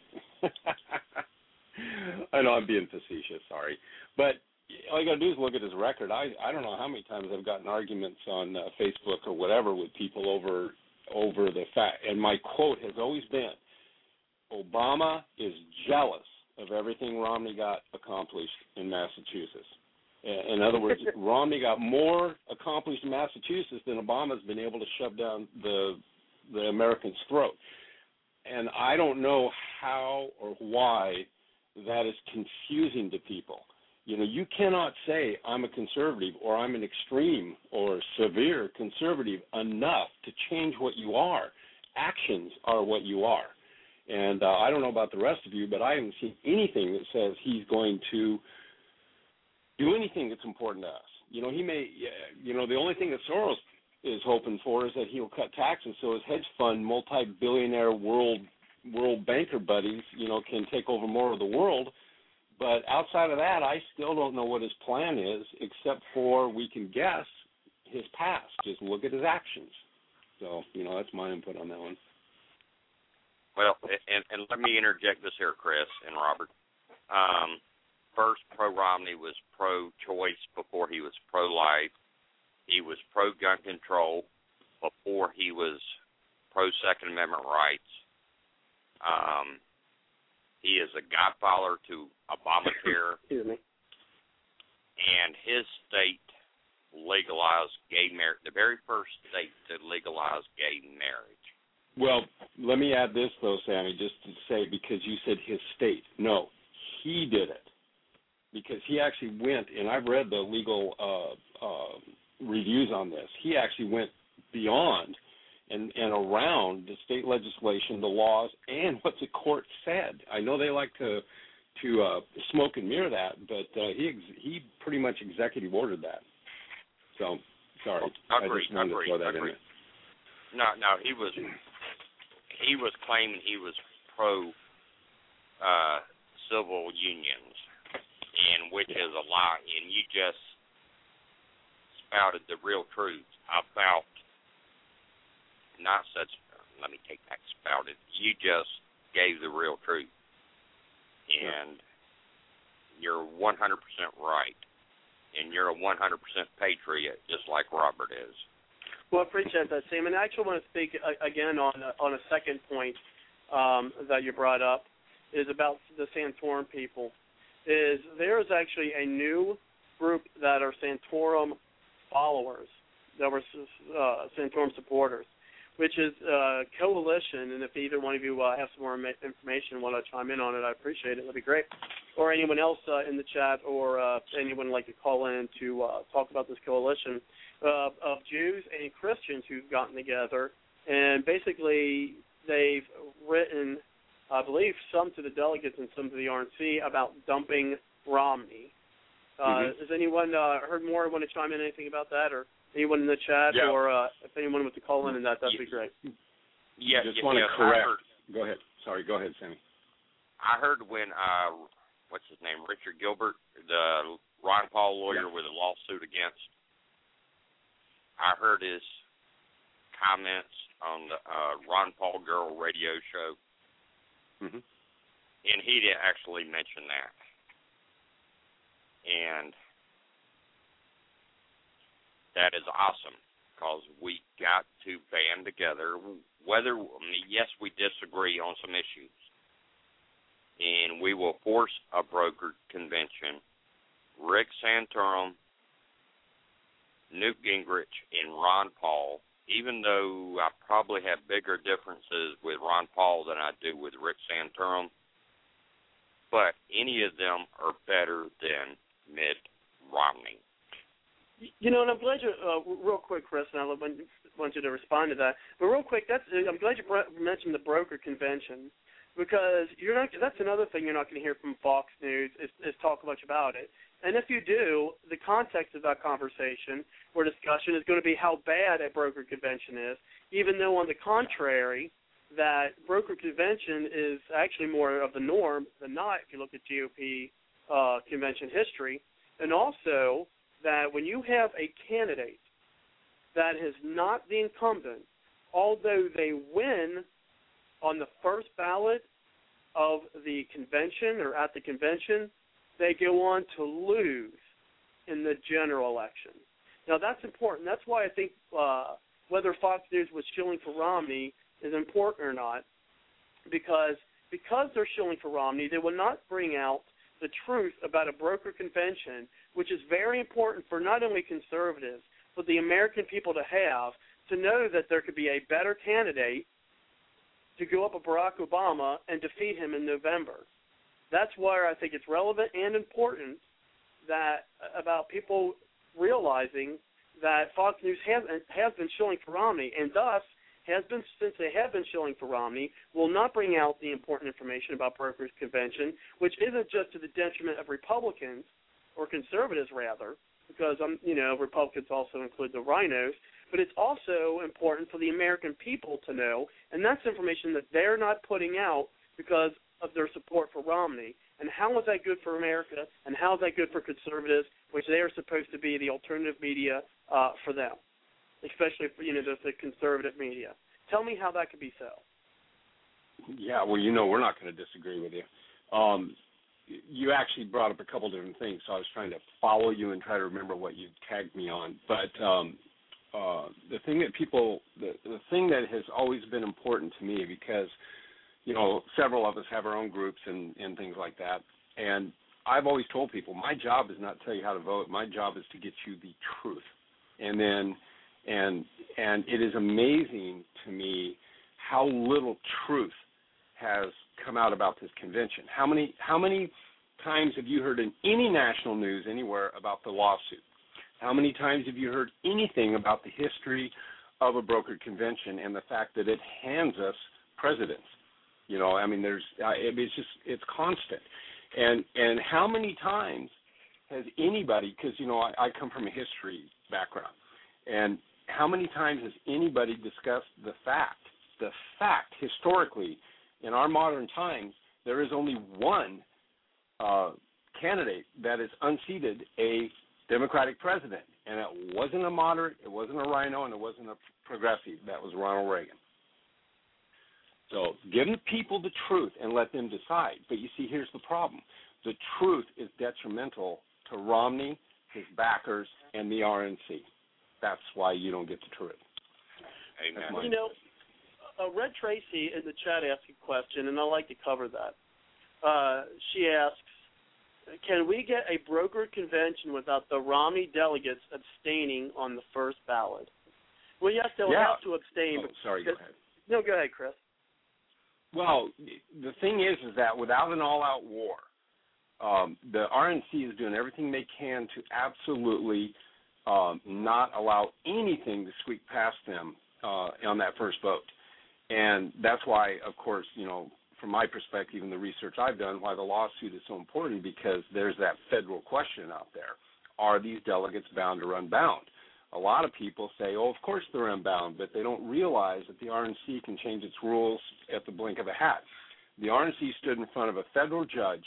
I know I'm being facetious, sorry, but all you got to do is look at his record. I I don't know how many times I've gotten arguments on uh, Facebook or whatever with people over over the fact, and my quote has always been, Obama is jealous of everything Romney got accomplished in Massachusetts. In other words, Romney got more accomplished in Massachusetts than Obama's been able to shove down the the Americans' throat. And I don't know how or why that is confusing to people. You know, you cannot say I'm a conservative or I'm an extreme or severe conservative enough to change what you are. Actions are what you are. And uh, I don't know about the rest of you, but I haven't seen anything that says he's going to do anything that's important to us. You know, he may, you know, the only thing that Soros is hoping for is that he'll cut taxes so his hedge fund, multi-billionaire world world banker buddies, you know, can take over more of the world. But outside of that, I still don't know what his plan is, except for we can guess his past. Just look at his actions. So, you know, that's my input on that one. Well, and, and let me interject this here, Chris and Robert. Um, first, pro-Romney was pro-choice before he was pro-life. He was pro-gun control before he was pro-Second Amendment rights. Um, he is a godfather to Obamacare. Excuse me. And his state legalized gay marriage, the very first state to legalize gay marriage. Well, let me add this, though, Sammy, just to say, because you said his state. No, he did it. because he actually went, and I've read the legal uh, uh, reviews on this. He actually went beyond and, and around the state legislation, the laws, and what the court said. I know they like to to uh, smoke and mirror that, but uh, he ex- he pretty much executive ordered that. So, sorry, I agree, I just wanted agree, to throw that agree. in there. No, no, he was he was claiming he was pro uh, civil unions, and which is a lie, and you just spouted the real truth about not such. Let me take that spouted. You just gave the real truth, and you're one hundred percent right, and you're a one hundred percent patriot, just like Robert is. Well, I appreciate that, Sam. And I actually want to speak uh, again on a, on a second point um, that you brought up, is about the Santorum people. Is there is actually a new group that are Santorum followers, that were uh, Santorum supporters, which is a coalition. And if either one of you uh, have some more information and want to chime in on it, I appreciate it. That'd be great. Or anyone else uh, in the chat, or uh, anyone like to call in to uh, talk about this coalition uh, of Jews and Christians who've gotten together, and basically they've written, I believe, some to the delegates and some to the R N C about dumping Romney. Uh, mm-hmm. Has anyone uh, heard more? Want to chime in anything about that, or anyone in the chat, yeah. or uh, if anyone wants to call in on that, that'd yeah. be great. Yeah, just yeah, want yeah, to correct. Heard, go ahead. Sorry, go ahead, Sammy. I heard when uh, what's his name, Richard Gilbert, the Ron Paul lawyer yeah. with a lawsuit against. I heard his comments on the uh, Ron Paul Girl radio show, mm-hmm. and he didn't actually mention that. And that is awesome, because we got to band together. Whether, I mean, yes, we disagree on some issues, and we will force a brokered convention. Rick Santorum, Newt Gingrich, and Ron Paul, even though I probably have bigger differences with Ron Paul than I do with Rick Santorum, but any of them are better than Mitt Romney. You know, and I'm glad you, uh, real quick, Chris, and I want you to respond to that, but real quick, that's, I'm glad you mentioned the broker convention, because you're not, that's another thing you're not going to hear from Fox News is, is talk much about it. And if you do, the context of that conversation or discussion is going to be how bad a broker convention is, even though on the contrary, that broker convention is actually more of the norm than not if you look at G O P uh, convention history. And also that when you have a candidate that is not the incumbent, although they win on the first ballot of the convention or at the convention, they go on to lose in the general election. Now, that's important. That's why I think uh, whether Fox News was shilling for Romney is important or not, because because they're shilling for Romney, they will not bring out the truth about a broker convention, which is very important for not only conservatives, but the American people to have, to know that there could be a better candidate to go up with Barack Obama and defeat him in November. That's why I think it's relevant and important that about people realizing that Fox News has, has been shilling for Romney, and thus has been, since they have been shilling for Romney, will not bring out the important information about brokers' convention, which isn't just to the detriment of Republicans, or conservatives rather, because um, you know Republicans also include the rhinos, but it's also important for the American people to know, and that's information that they're not putting out because of their support for Romney. And how is that good for America, and how is that good for conservatives, which they are supposed to be the alternative media uh, for them, especially for, you know, the, the conservative media. Tell me how that could be so. Yeah, well, you know, we're not going to disagree with you. Um, you actually brought up a couple different things, so I was trying to follow you and try to remember what you tagged me on. But um, uh, the thing that people, the, the thing that has always been important to me, because you know, several of us have our own groups and, and things like that. And I've always told people, my job is not to tell you how to vote. My job is to get you the truth. And then, and and it is amazing to me how little truth has come out about this convention. How many how many times have you heard in any national news anywhere about the lawsuit? How many times have you heard anything about the history of a brokered convention and the fact that it hands us presidents? You know, I mean, there's, uh, it's just, it's constant. And and how many times has anybody, because, you know, I, I come from a history background, and how many times has anybody discussed the fact, the fact, historically, in our modern times, there is only one uh, candidate that has unseated a Democratic president, and it wasn't a moderate, it wasn't a rhino, and it wasn't a progressive. That was Ronald Reagan. So give the people the truth and let them decide. But you see, here's the problem. The truth is detrimental to Romney, his backers, and the R N C. That's why you don't get the truth. Amen. You know, uh, Red Tracy in the chat asked a question, and I'd like to cover that. Uh, she asks, can we get a brokered convention without the Romney delegates abstaining on the first ballot? Well, yes, they'll yeah. have to abstain. Oh, sorry, go ahead. No, go ahead, Chris. Well, the thing is, is that without an all-out war, um, the R N C is doing everything they can to absolutely um, not allow anything to squeak past them uh, on that first vote. And that's why, of course, you know, from my perspective and the research I've done, why the lawsuit is so important, because there's that federal question out there. Are these delegates bound or unbound? A lot of people say, oh, of course they're unbound, but they don't realize that the R N C can change its rules at the blink of a hat. The R N C stood in front of a federal judge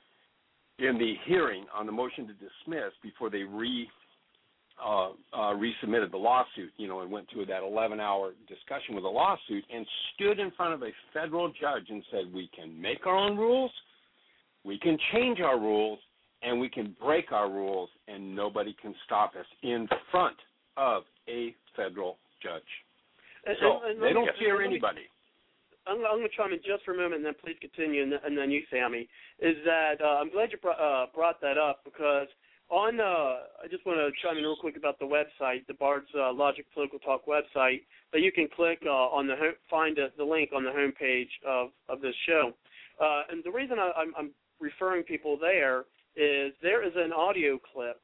in the hearing on the motion to dismiss before they re uh, uh, resubmitted the lawsuit, you know, and went through that eleven-hour discussion with the lawsuit, and stood in front of a federal judge and said, we can make our own rules, we can change our rules, and we can break our rules, and nobody can stop us in front of a federal judge. And, so and, and they don't me, fear anybody. I'm, I'm going to chime in just for a moment, and then please continue, and, and then you, Sammy. Is that uh, I'm glad you brought, uh, brought that up, because on uh, I just want to chime in real quick about the website, the Bard's uh, Logic Political Talk website, that you can click uh, on the home, find a, the link on the homepage of of this show. Uh, and the reason I, I'm, I'm referring people there is there is an audio clip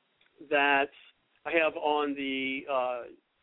that I have on the uh,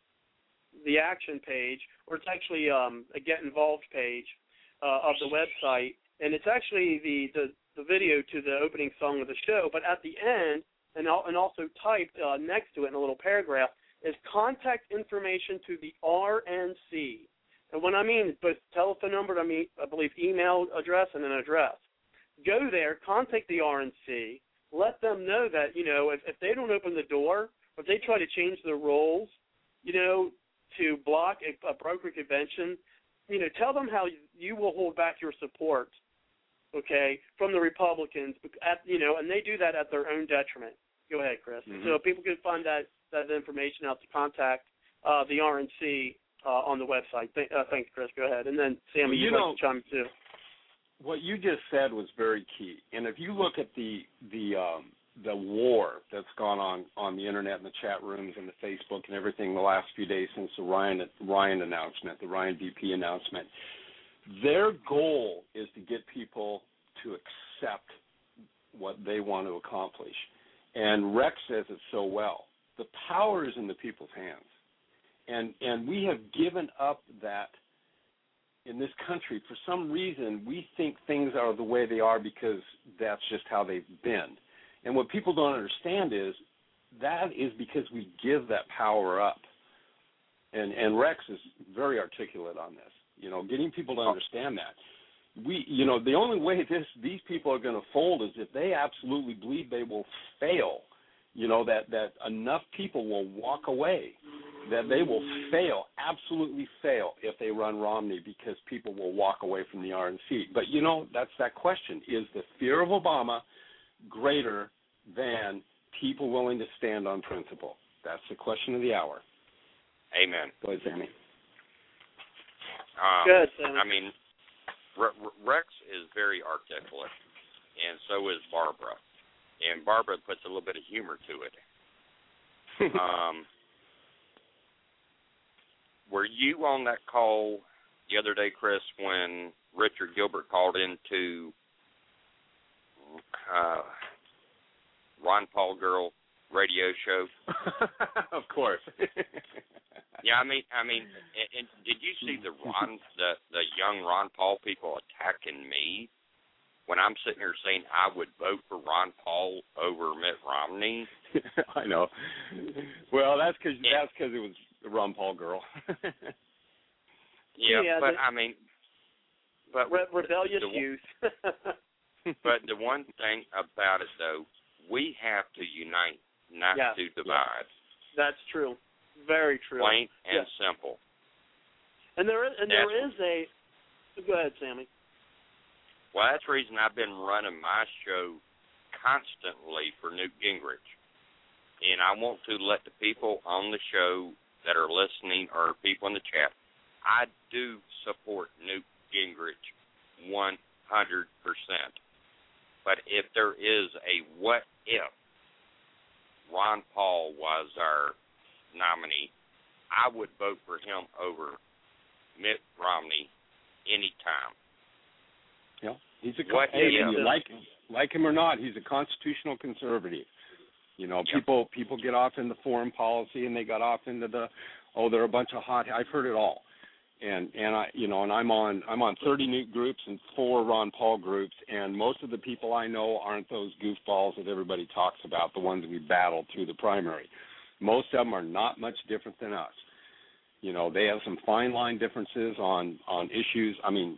the action page, or it's actually um, a Get Involved page uh, of the website, and it's actually the, the, the video to the opening song of the show. But at the end, and, and also typed uh, next to it in a little paragraph, is contact information to the R N C. And what I mean is both telephone number, I mean, I believe email address, and an address. Go there, contact the R N C, let them know that, you know, if, if they don't open the door, if they try to change the rules, you know, to block a, a broker convention, you know, tell them how you will hold back your support, okay, from the Republicans, at, you know, and they do that at their own detriment. Go ahead, Chris. Mm-hmm. So people can find that, that information out to contact uh, the R N C uh, on the website. Th- uh, thanks, Chris. Go ahead. And then, Sammy, you you'd know, like to chime in too. What you just said was very key. And if you look at the the um, the war that's gone on on the internet and the chat rooms and the Facebook and everything the last few days since the Ryan Ryan announcement, the Ryan V P announcement, their goal is to get people to accept what they want to accomplish. And Rex says it so well. The power is in the people's hands. And and we have given up that in this country. For some reason, we think things are the way they are because that's just how they've been. And what people don't understand is that is because we give that power up. And and Rex is very articulate on this, you know, getting people to understand that. We, you know, the only way this these people are going to fold is if they absolutely believe they will fail, you know, that, that enough people will walk away, that they will fail, absolutely fail if they run Romney, because people will walk away from the R N C. But, you know, that's that question. Is the fear of Obama greater than people willing to stand on principle? That's the question of the hour. Amen. Go ahead, Sammy. Um, Good, Sammy. I mean, Rex is very articulate, and so is Barbara. And Barbara puts a little bit of humor to it. um, were you on that call the other day, Chris, when Richard Gilbert called into uh, Ron Paul Girl radio show. Of course. Yeah, I mean, I mean, and, and did you see the Ron, the the young Ron Paul people attacking me when I'm sitting here saying I would vote for Ron Paul over Mitt Romney? I know. Well, that's because that's because it was the Ron Paul Girl. yeah, yeah, but the, I mean, but re- rebellious the, the, youth. But the one thing about it, though, we have to unite, not yeah. to divide. That's true. Very true. Plain and yeah. simple. And there is, and that's, there is a. Go ahead, Sammy. Well, that's the reason I've been running my show constantly for Newt Gingrich, and I want to let the people on the show that are listening or people in the chat. I do support Newt Gingrich one hundred percent. But if there is a what if Ron Paul was our nominee, I would vote for him over Mitt Romney anytime. Yeah, he's a what hey, if, you like like him or not, he's a constitutional conservative. You know, yeah. people people get off into foreign policy and they got off into the oh, they're a bunch of hot. I've heard it all. And and I you know and I'm on I'm on thirty Newt groups and four Ron Paul groups, and most of the people I know aren't those goofballs that everybody talks about, the ones we battled through the primary. Most of them are not much different than us. You know, they have some fine line differences on on issues. I mean,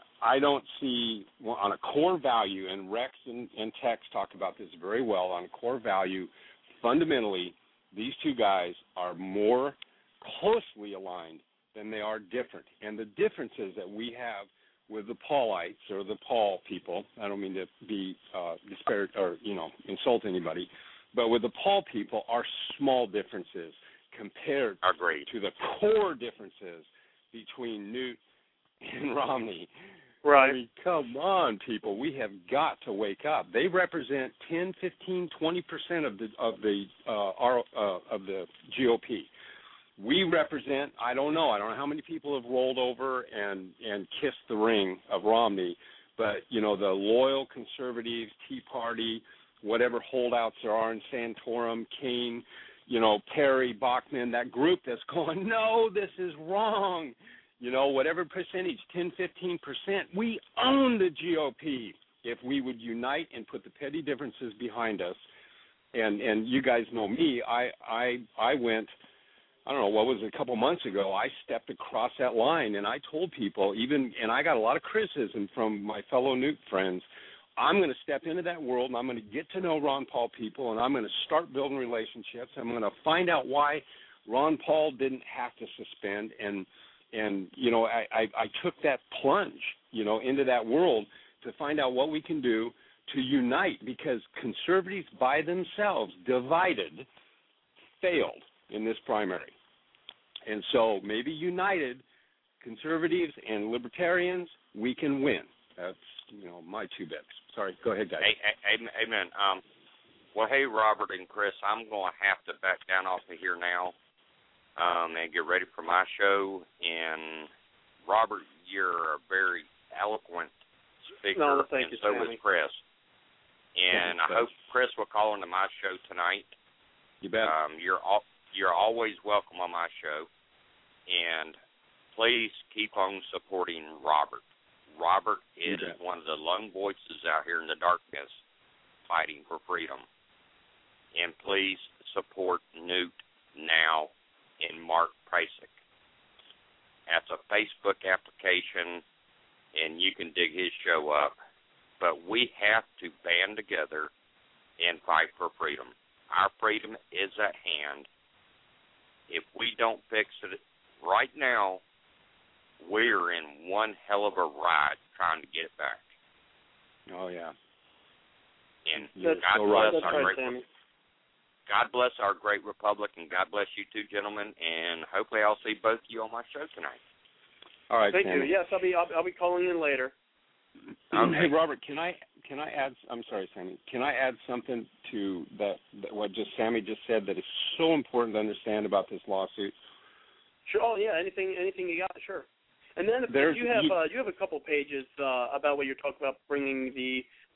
I don't see on a core value, and Rex and, and Tex talk about this very well. On a core value, fundamentally, these two guys are more closely aligned than they are different. And the differences that we have with the Paulites or the Paul people, I don't mean to be uh, disparate or, you know, insult anybody, but with the Paul people are small differences compared Agreed. to the core differences between Newt and Romney. Right. I mean, come on, people. We have got to wake up. They represent ten, fifteen, twenty percent of the of the uh, our, uh, of the G O P. We represent, I don't know, I don't know how many people have rolled over and, and kissed the ring of Romney, but, you know, the loyal conservatives, Tea Party, whatever holdouts there are in Santorum, Kane, you know, Perry, Bachman, that group that's going, no, this is wrong. You know, whatever percentage, ten, fifteen percent, we own the G O P if we would unite and put the petty differences behind us. And and you guys know me, I I I went, I don't know, what was it, a couple months ago, I stepped across that line and I told people, even, and I got a lot of criticism from my fellow Newt friends, I'm going to step into that world and I'm going to get to know Ron Paul people and I'm going to start building relationships. I'm going to find out why Ron Paul didn't have to suspend. And, and you know, I, I, I took that plunge, you know, into that world to find out what we can do to unite, because conservatives by themselves, divided, failed in this primary. And so maybe united, conservatives and libertarians, we can win. That's, you know, my two bits. Sorry, go ahead, guys. Amen. Amen. Um, well, hey, Robert and Chris, I'm going to have to back down off of here now um, and get ready for my show. And, Robert, you're a very eloquent speaker, no, thank and you, so Sammy. is Chris. And I hope Chris will call into my show tonight. You bet. Um, you're all, you're always welcome on my show. And please keep on supporting Robert. Robert is one of the lone voices out here in the darkness fighting for freedom. And please support Newt now and Mark Prasic. That's a Facebook application, and you can dig his show up. But we have to band together and fight for freedom. Our freedom is at hand. If we don't fix it right now, we're in one hell of a ride trying to get it back. Oh, yeah. And You're God so bless right. our right, great Sammy. God bless our great republic, and God bless you too, gentlemen. And hopefully I'll see both of you on my show tonight. All right, Thank Sammy. you. Yes, I'll be I'll, I'll be calling in later. Okay. Hey, Robert, can I can I add? I'm sorry, Sammy. Can I add something to that, that what just Sammy just said that is so important to understand about this lawsuit? Sure. Oh, yeah. Anything anything you got? Sure. And then if, There's- if you have you- uh, you have a couple pages uh, about what you're talking about, bringing the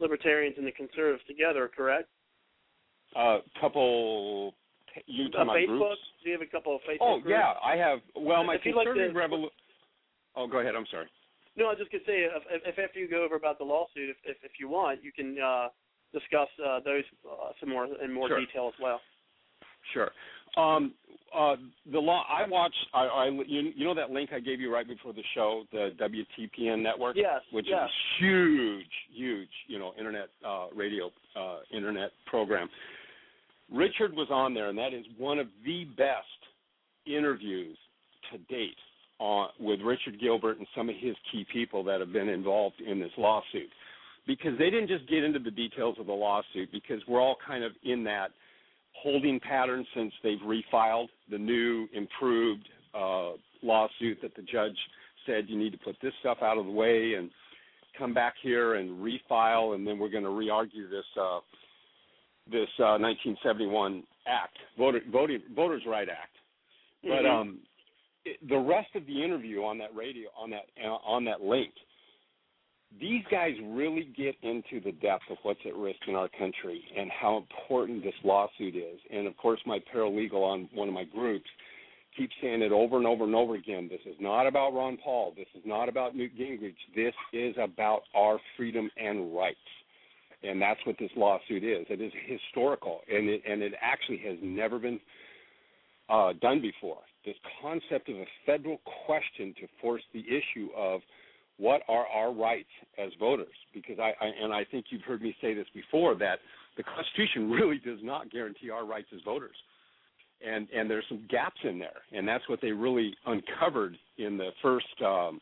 libertarians and the conservatives together, correct? A uh, couple. You talking uh, about Facebook? groups? Do you have a couple of Facebook Oh, groups? yeah, I have. Well, my if conservative like revolution. Oh, go ahead. I'm sorry. No, I was just going to say, if, if after you go over about the lawsuit, if if, if you want, you can uh, discuss uh, those uh, some more in more Sure. detail as well. Sure. Um, uh, the law. I watched. I, I you, you know that link I gave you right before the show, the W T P N network. Yes. Which yes. is a huge, huge, you know, internet uh, radio uh, internet program. Richard was on there, and that is one of the best interviews to date on, with Richard Gilbert and some of his key people that have been involved in this lawsuit. Because they didn't just get into the details of the lawsuit, because we're all kind of in that holding pattern since they've refiled the new, improved uh, lawsuit that the judge said you need to put this stuff out of the way and come back here and refile, and then we're going to re-argue this uh, this uh, nineteen seventy-one Act, Voter, Voting, Voters' Right Act. Mm-hmm. But um, it, the rest of the interview on that radio, on that uh, on that link, these guys really get into the depth of what's at risk in our country and how important this lawsuit is. And, of course, my paralegal on one of my groups keeps saying it over and over and over again. This is not about Ron Paul. This is not about Newt Gingrich. This is about our freedom and rights. And that's what this lawsuit is. It is historical, and it, and it actually has never been uh, done before. This concept of a federal question to force the issue of what are our rights as voters? Because I, I and I think you've heard me say this before, that the Constitution really does not guarantee our rights as voters. And and there's some gaps in there, and that's what they really uncovered in the first um,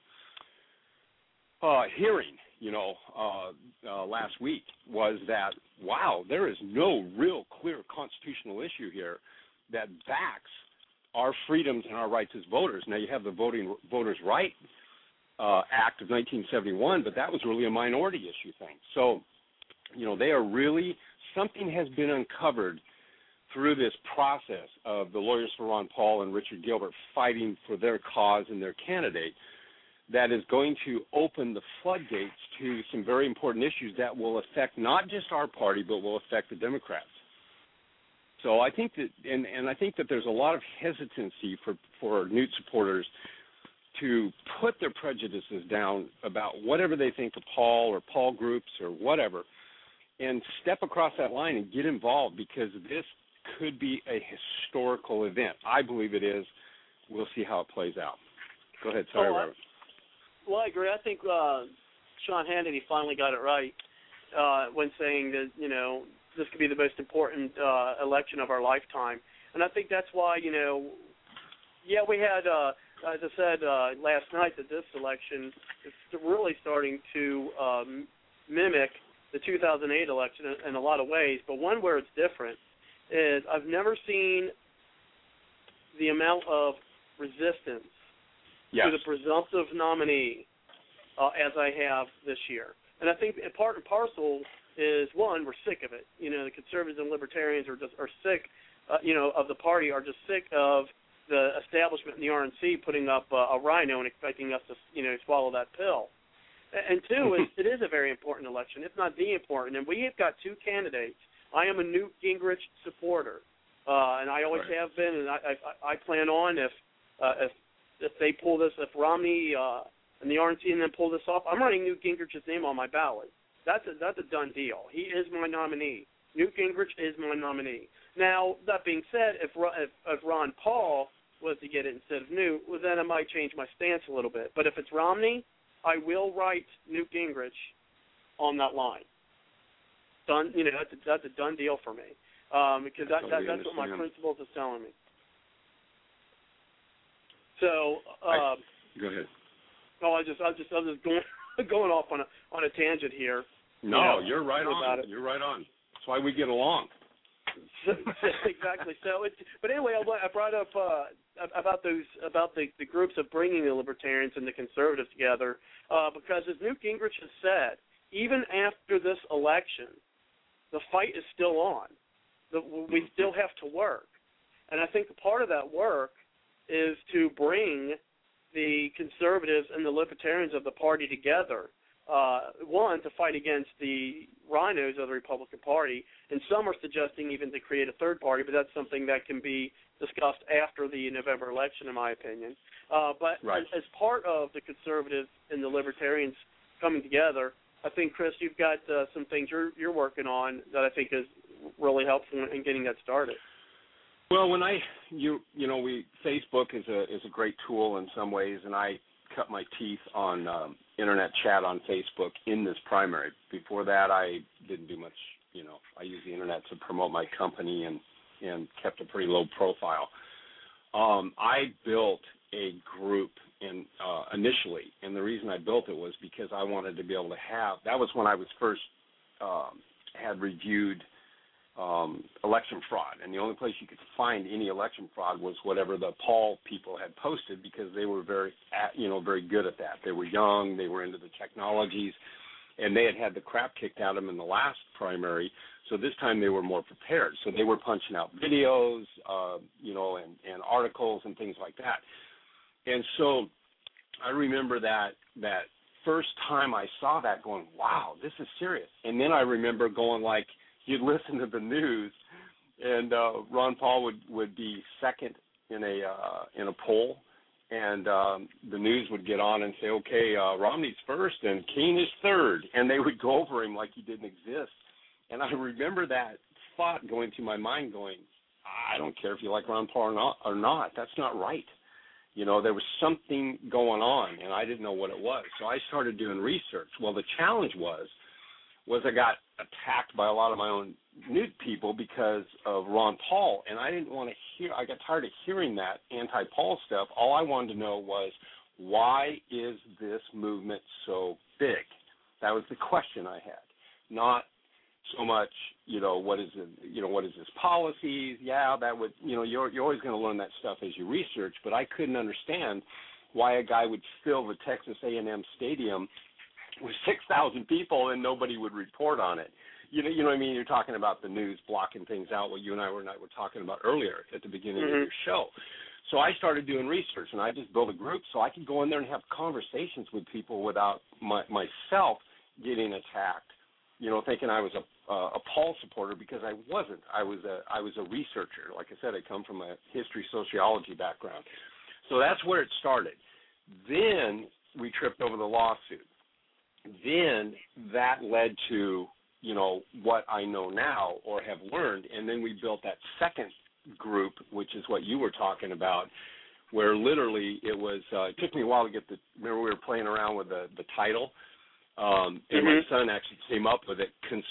uh, hearing, you know, uh, uh, last week, was that, wow, there is no real clear constitutional issue here that backs our freedoms and our rights as voters. Now, you have the Voting Voters' Right uh, Act of nineteen seventy-one, but that was really a minority issue thing. So, you know, they are really, something has been uncovered through this process of the lawyers for Ron Paul and Richard Gilbert fighting for their cause and their candidate, that is going to open the floodgates to some very important issues that will affect not just our party, but will affect the Democrats. So I think that, and, and I think that there's a lot of hesitancy for, for Newt supporters to put their prejudices down about whatever they think of Paul or Paul groups or whatever, and step across that line and get involved, because this could be a historical event. I believe it is. We'll see how it plays out. Go ahead. Sorry, oh, Robert. I, well, I agree. I think uh, Sean Hannity finally got it right uh, when saying that, you know, this could be the most important uh, election of our lifetime. And I think that's why, you know, yeah, we had, uh, as I said uh, last night, that this election is really starting to um, mimic the two thousand eight election in, in a lot of ways, but one where it's different is I've never seen the amount of resistance yes. to the presumptive nominee uh, as I have this year. And I think part and parcel is, one, we're sick of it. You know, the conservatives and libertarians are just are sick, uh, you know, of the party, are just sick of the establishment in the R N C putting up uh, a rhino and expecting us to, you know, swallow that pill. And two, is it is a very important election, if not the important. And we have got two candidates. I am a Newt Gingrich supporter, uh, and I always right. have been, and I, I, I plan on, if uh, if if they pull this, if Romney uh, and the R N C and then pull this off, I'm writing Newt Gingrich's name on my ballot. That's a, that's a done deal. He is my nominee. Newt Gingrich is my nominee. Now, that being said, if, if, if Ron Paul was to get it instead of Newt, well, then I might change my stance a little bit. But if it's Romney, I will write Newt Gingrich on that line. Done. You know, that's a, that's a done deal for me, um, because that, that, that's what my principles is telling me. So, um, I, go ahead. Oh, I just, I just, I was just going, going off on a on a tangent here. No, you know, you're right on. It. You're right on. That's why we get along. So, exactly. So, it, but anyway, I, I brought up uh, about those about the, the groups of bringing the libertarians and the conservatives together, uh, because as Newt Gingrich has said, even after this election, the fight is still on. The, we still have to work, and I think part of that work is to bring the conservatives and the libertarians of the party together uh, one, to fight against the rhinos of the Republican Party, and some are suggesting even to create a third party, but that's something that can be discussed after the November election, in my opinion. Uh, but right. as, as part of the conservatives and the libertarians coming together, I think, Chris, you've got uh, some things you're, you're working on that I think is really helpful in getting that started. Well, when I, you, you know, we Facebook is a is a great tool in some ways, and I cut my teeth on um, internet chat on Facebook in this primary. Before that, I didn't do much. You know, I used the internet to promote my company and and kept a pretty low profile. Um, I built a group in uh, initially, and the reason I built it was because I wanted to be able to have. That was when I was first um, had reviewed um, election fraud, and the only place you could find any election fraud was whatever the Paul people had posted, because they were very, you know, very good at that. They were young, they were into the technologies, and they had had the crap kicked out of them in the last primary. So this time they were more prepared. So they were punching out videos, uh, you know, and, and articles and things like that. And so I remember that that first time I saw that, going, wow, this is serious. And then I remember going, like, you'd listen to the news, and uh, Ron Paul would, would be second in a uh, in a poll, and um, the news would get on and say, okay, uh, Romney's first and Keene is third, and they would go over him like he didn't exist. And I remember that thought going through my mind, going, I don't care if you like Ron Paul or not, or not. That's not right. You know, there was something going on, and I didn't know what it was. So I started doing research. Well, the challenge was, was I got attacked by a lot of my own nude people because of Ron Paul, and I didn't want to hear, I got tired of hearing that anti-Paul stuff. All I wanted to know was, why is this movement so big? That was the question I had. Not so much, you know, what is it, you know, what is this policies? Yeah, that would, you know, you're you're always going to learn that stuff as you research, but I couldn't understand why a guy would fill the Texas A and M stadium with six thousand people and nobody would report on it. You know, you know what I mean? You're talking about the news blocking things out, what you and I were, and I were talking about earlier at the beginning mm-hmm. of your show. So I started doing research, and I just built a group so I could go in there and have conversations with people without my, myself getting attacked, you know, thinking I was a uh, a Paul supporter, because I wasn't. I was a I was a researcher. Like I said, I come from a history sociology background. So that's where it started. Then we tripped over the lawsuit. Then that led to, you know, what I know now or have learned, and then we built that second group, which is what you were talking about, where literally it was, uh, it took me a while to get the, remember we were playing around with the, the title, um, and mm-hmm. my son actually came up with it,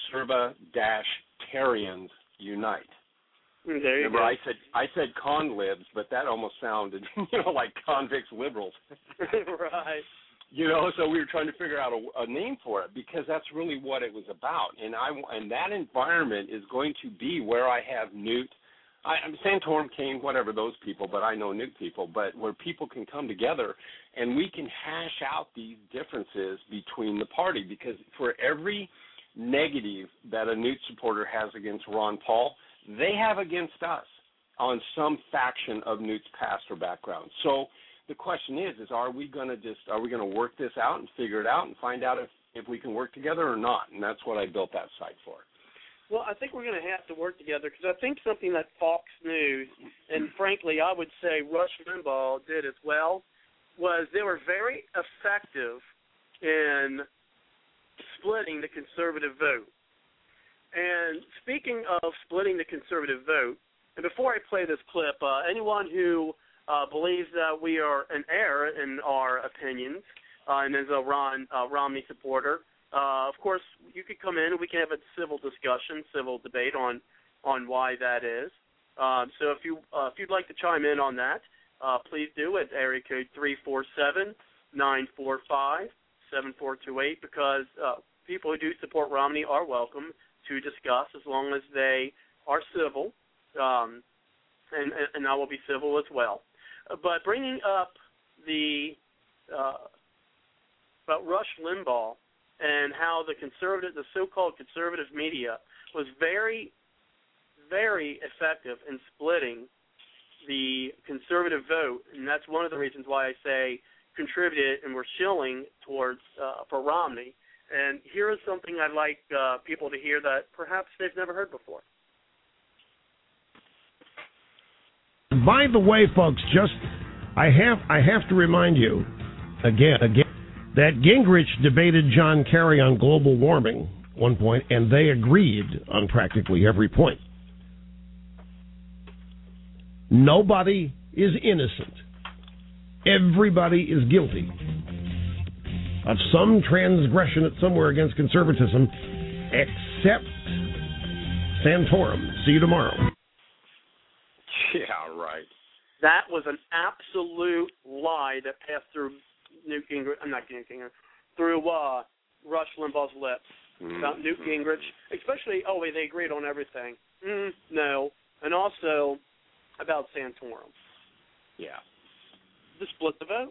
Conserva-Tarians Unite. There you remember go. I said I said conlibs, but that almost sounded, you know, like convicts liberals. Right. You know, so we were trying to figure out a, a name for it, because that's really what it was about. And I and that environment is going to be where I have Newt, I, I'm Santorum, Kane, whatever, those people, but I know Newt people, but where people can come together and we can hash out these differences between the party, because for every negative that a Newt supporter has against Ron Paul, they have against us on some faction of Newt's past or background. So the question is, is are we going to just, are we going to work this out and figure it out and find out if, if we can work together or not? And that's what I built that site for. Well, I think we're going to have to work together, because I think something that Fox News, and frankly I would say Rush Limbaugh did as well, was they were very effective in splitting the conservative vote. And speaking of splitting the conservative vote, and before I play this clip, uh, anyone who uh, believes that we are in error in our opinions uh, and is a Ron uh, Romney supporter, Uh, of course, you could come in and we can have a civil discussion, civil debate on on why that is. Um, so if you uh, if you'd like to chime in on that, uh, please do at area code three four seven, nine four five, seven four two eight, because uh, people who do support Romney are welcome to discuss as long as they are civil, um, and, and I will be civil as well. But bringing up the uh, about Rush Limbaugh and how the conservative, the so-called conservative media was very, very effective in splitting the conservative vote, and that's one of the reasons why I say contributed and were shilling towards uh, for Romney, And here is something I'd like uh, people to hear that perhaps they've never heard before. By the way, folks, just I have I have to remind you again again that Gingrich debated John Kerry on global warming at one point, and they agreed on practically every point. Nobody is innocent. Everybody is guilty of some transgression at somewhere against conservatism, except Santorum. See you tomorrow. Yeah, right. That was an absolute lie that passed through Newt Gingrich. I'm not Newt Gingrich. Through uh, Rush Limbaugh's lips mm. about Newt Gingrich, especially. Oh, wait, they agreed on everything. Mm, no, and also about Santorum. Yeah. The split the vote.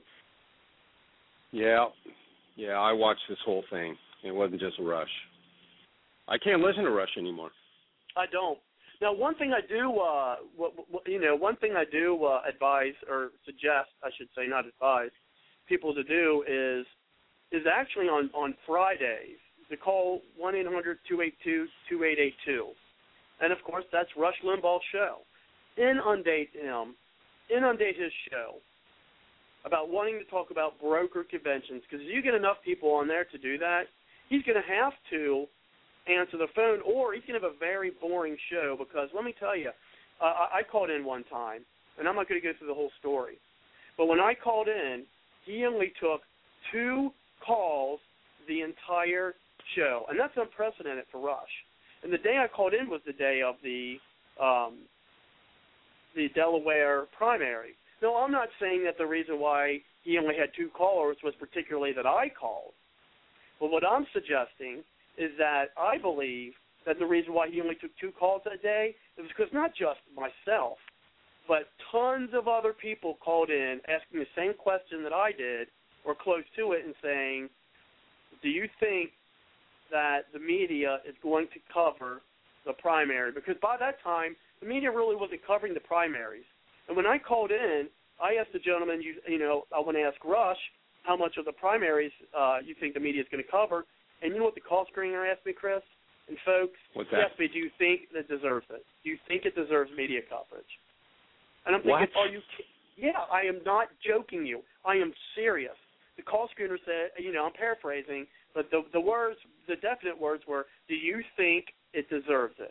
Yeah, yeah. I watched this whole thing. It wasn't just Rush. I can't listen to Rush anymore. I don't. Now, one thing I do, uh, w- w- you know, one thing I do uh, advise or suggest, I should say, not advise, people to do is is actually on, on Fridays to call one eight hundred two eight two two eight eight two. And, of course, that's Rush Limbaugh's show. Inundate him, inundate his show about wanting to talk about broker conventions, because if you get enough people on there to do that, he's going to have to answer the phone, or he's going to have a very boring show, because let me tell you, uh, I called in one time, and I'm not going to go through the whole story, but when I called in, he only took two calls the entire show, and that's unprecedented for Rush. And the day I called in was the day of the um, the Delaware primary. Now, I'm not saying that the reason why he only had two callers was particularly that I called, but what I'm suggesting is that I believe that the reason why he only took two calls that day is because not just myself, but tons of other people called in asking the same question that I did or close to it and saying, do you think that the media is going to cover the primary? Because by that time, the media really wasn't covering the primaries. And when I called in, I asked the gentleman, you, you know, I want to ask Rush how much of the primaries uh, you think the media is going to cover. And you know what the call screener asked me, Chris and folks? What's he that? asked me, do you think that deserves it? Do you think it deserves media coverage? And I'm thinking, what? are you Yeah, I am not joking you. I am serious. The call screener said, you know, I'm paraphrasing, but the the words, the definite words were, do you think it deserves it?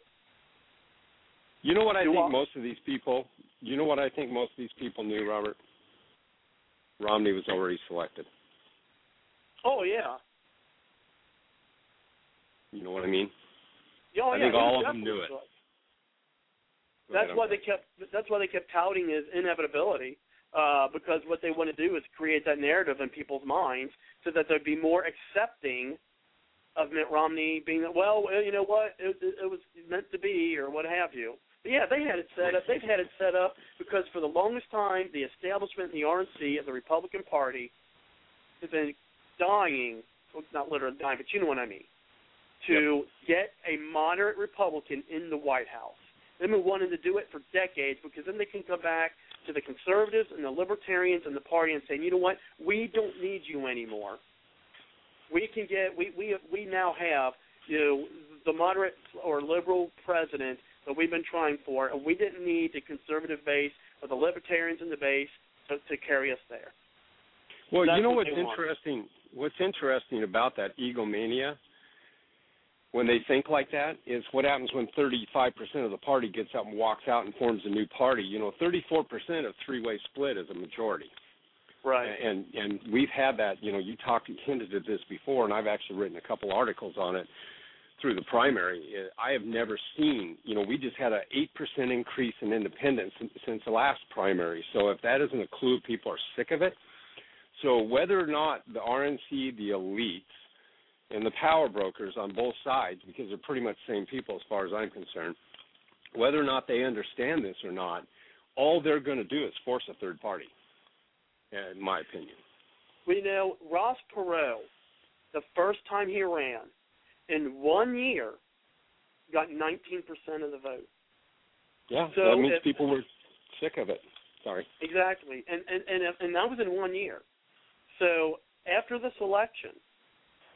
You know what I Do think I? most of these people, you know what I think most of these people knew, Robert? Romney was already selected. Oh, yeah. You know what I mean? Oh, I yeah, think he all was of them knew it. definitely Go That's ahead, why I'm they kept. That's why they kept touting his inevitability, uh, because what they want to do is create that narrative in people's minds so that they'd be more accepting of Mitt Romney being, well, you know what, it, it was meant to be, or what have you. But yeah, they had it set up. They've had it set up because for the longest time, the establishment, the R N C of the Republican Party, has been dying. Well, not literally dying, but you know what I mean. To yep. get a moderate Republican in the White House. They've been wanting to do it for decades because then they can come back to the conservatives and the libertarians and the party and say, you know what, we don't need you anymore. We can get, we we we now have, you know, the moderate or liberal president that we've been trying for, and we didn't need the conservative base or the libertarians in the base to, to carry us there. Well, That's you know what what's they want. interesting? What's interesting about that egomania, when they think like that, is what happens when thirty-five percent of the party gets up and walks out and forms a new party. You know, thirty-four percent of three-way split is a majority. Right. And and we've had that, you know, you talked, hinted at this before, and I've actually written a couple articles on it through the primary. I have never seen, you know, we just had an eight percent increase in independents since, since the last primary. So if that isn't a clue, people are sick of it. So whether or not the R N C, the elites, and the power brokers on both sides, because they're pretty much the same people as far as I'm concerned, whether or not they understand this or not, all they're going to do is force a third party, in my opinion. Well, you know, Ross Perot, the first time he ran, in one year, got nineteen percent of the vote. Yeah, so that means if, people were sick of it. Sorry. Exactly, and, and, and, and that was in one year. So after this election,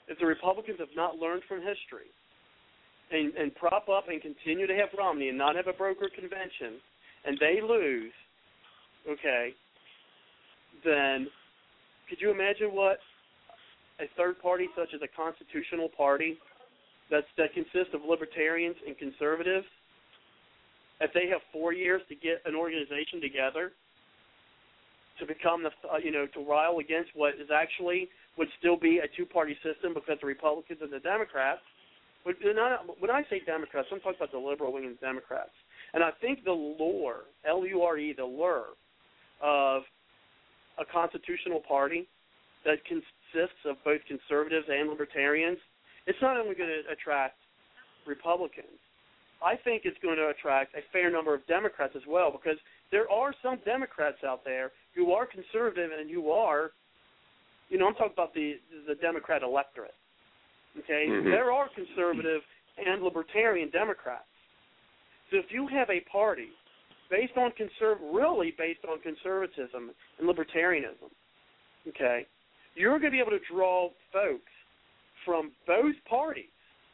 if the Republicans have not learned from history and, and prop up and continue to have Romney and not have a broker convention, and they lose, okay, then could you imagine what a third party such as a constitutional party that's, that consists of libertarians and conservatives, if they have four years to get an organization together to become the, uh, you know, to rile against what is actually would still be a two-party system because the Republicans and the Democrats, when I say Democrats, I'm talking about the liberal wing and Democrats. And I think the lure, L U R E, the lure of a constitutional party that consists of both conservatives and libertarians, it's not only going to attract Republicans. I think it's going to attract a fair number of Democrats as well, because there are some Democrats out there who are conservative and who are, you know, I'm talking about the the Democrat electorate. Okay, mm-hmm. There are conservative and libertarian Democrats. So if you have a party based on conserv- really based on conservatism and libertarianism, okay, you're going to be able to draw folks from both parties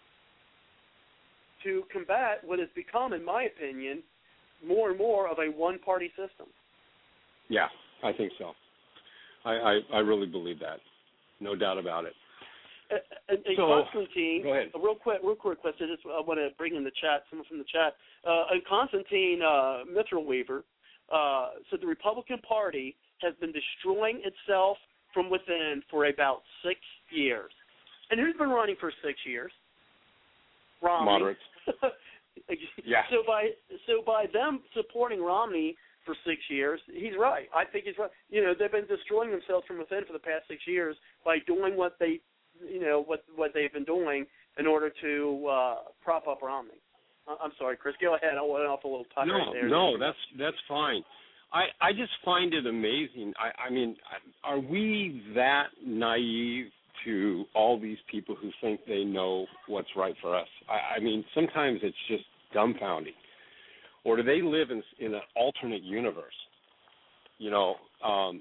to combat what has become, in my opinion, more and more of a one-party system. Yeah, I think so. I, I, I really believe that. No doubt about it. Uh, and, and so, Constantine, go ahead. A real quick, real quick question. Just I want to bring in the chat, someone from the chat. Uh, and Constantine uh, Mithril-Weaver uh, said the Republican Party has been destroying itself from within for about six years. And who's been running for six years? Romney. Moderates. Yeah. So by so by them supporting Romney for six years, he's right. I think he's right. You know, they've been destroying themselves from within for the past six years by doing what they, you know, what what they've been doing in order to uh, prop up Romney. I'm sorry, Chris. Go ahead. I went off a little tight no, right there. No, that's that's fine. I, I just find it amazing. I, I mean, are we that naive to all these people who think they know what's right for us? I, I mean, sometimes it's just dumbfounding. Or do they live in in an alternate universe? You know, um,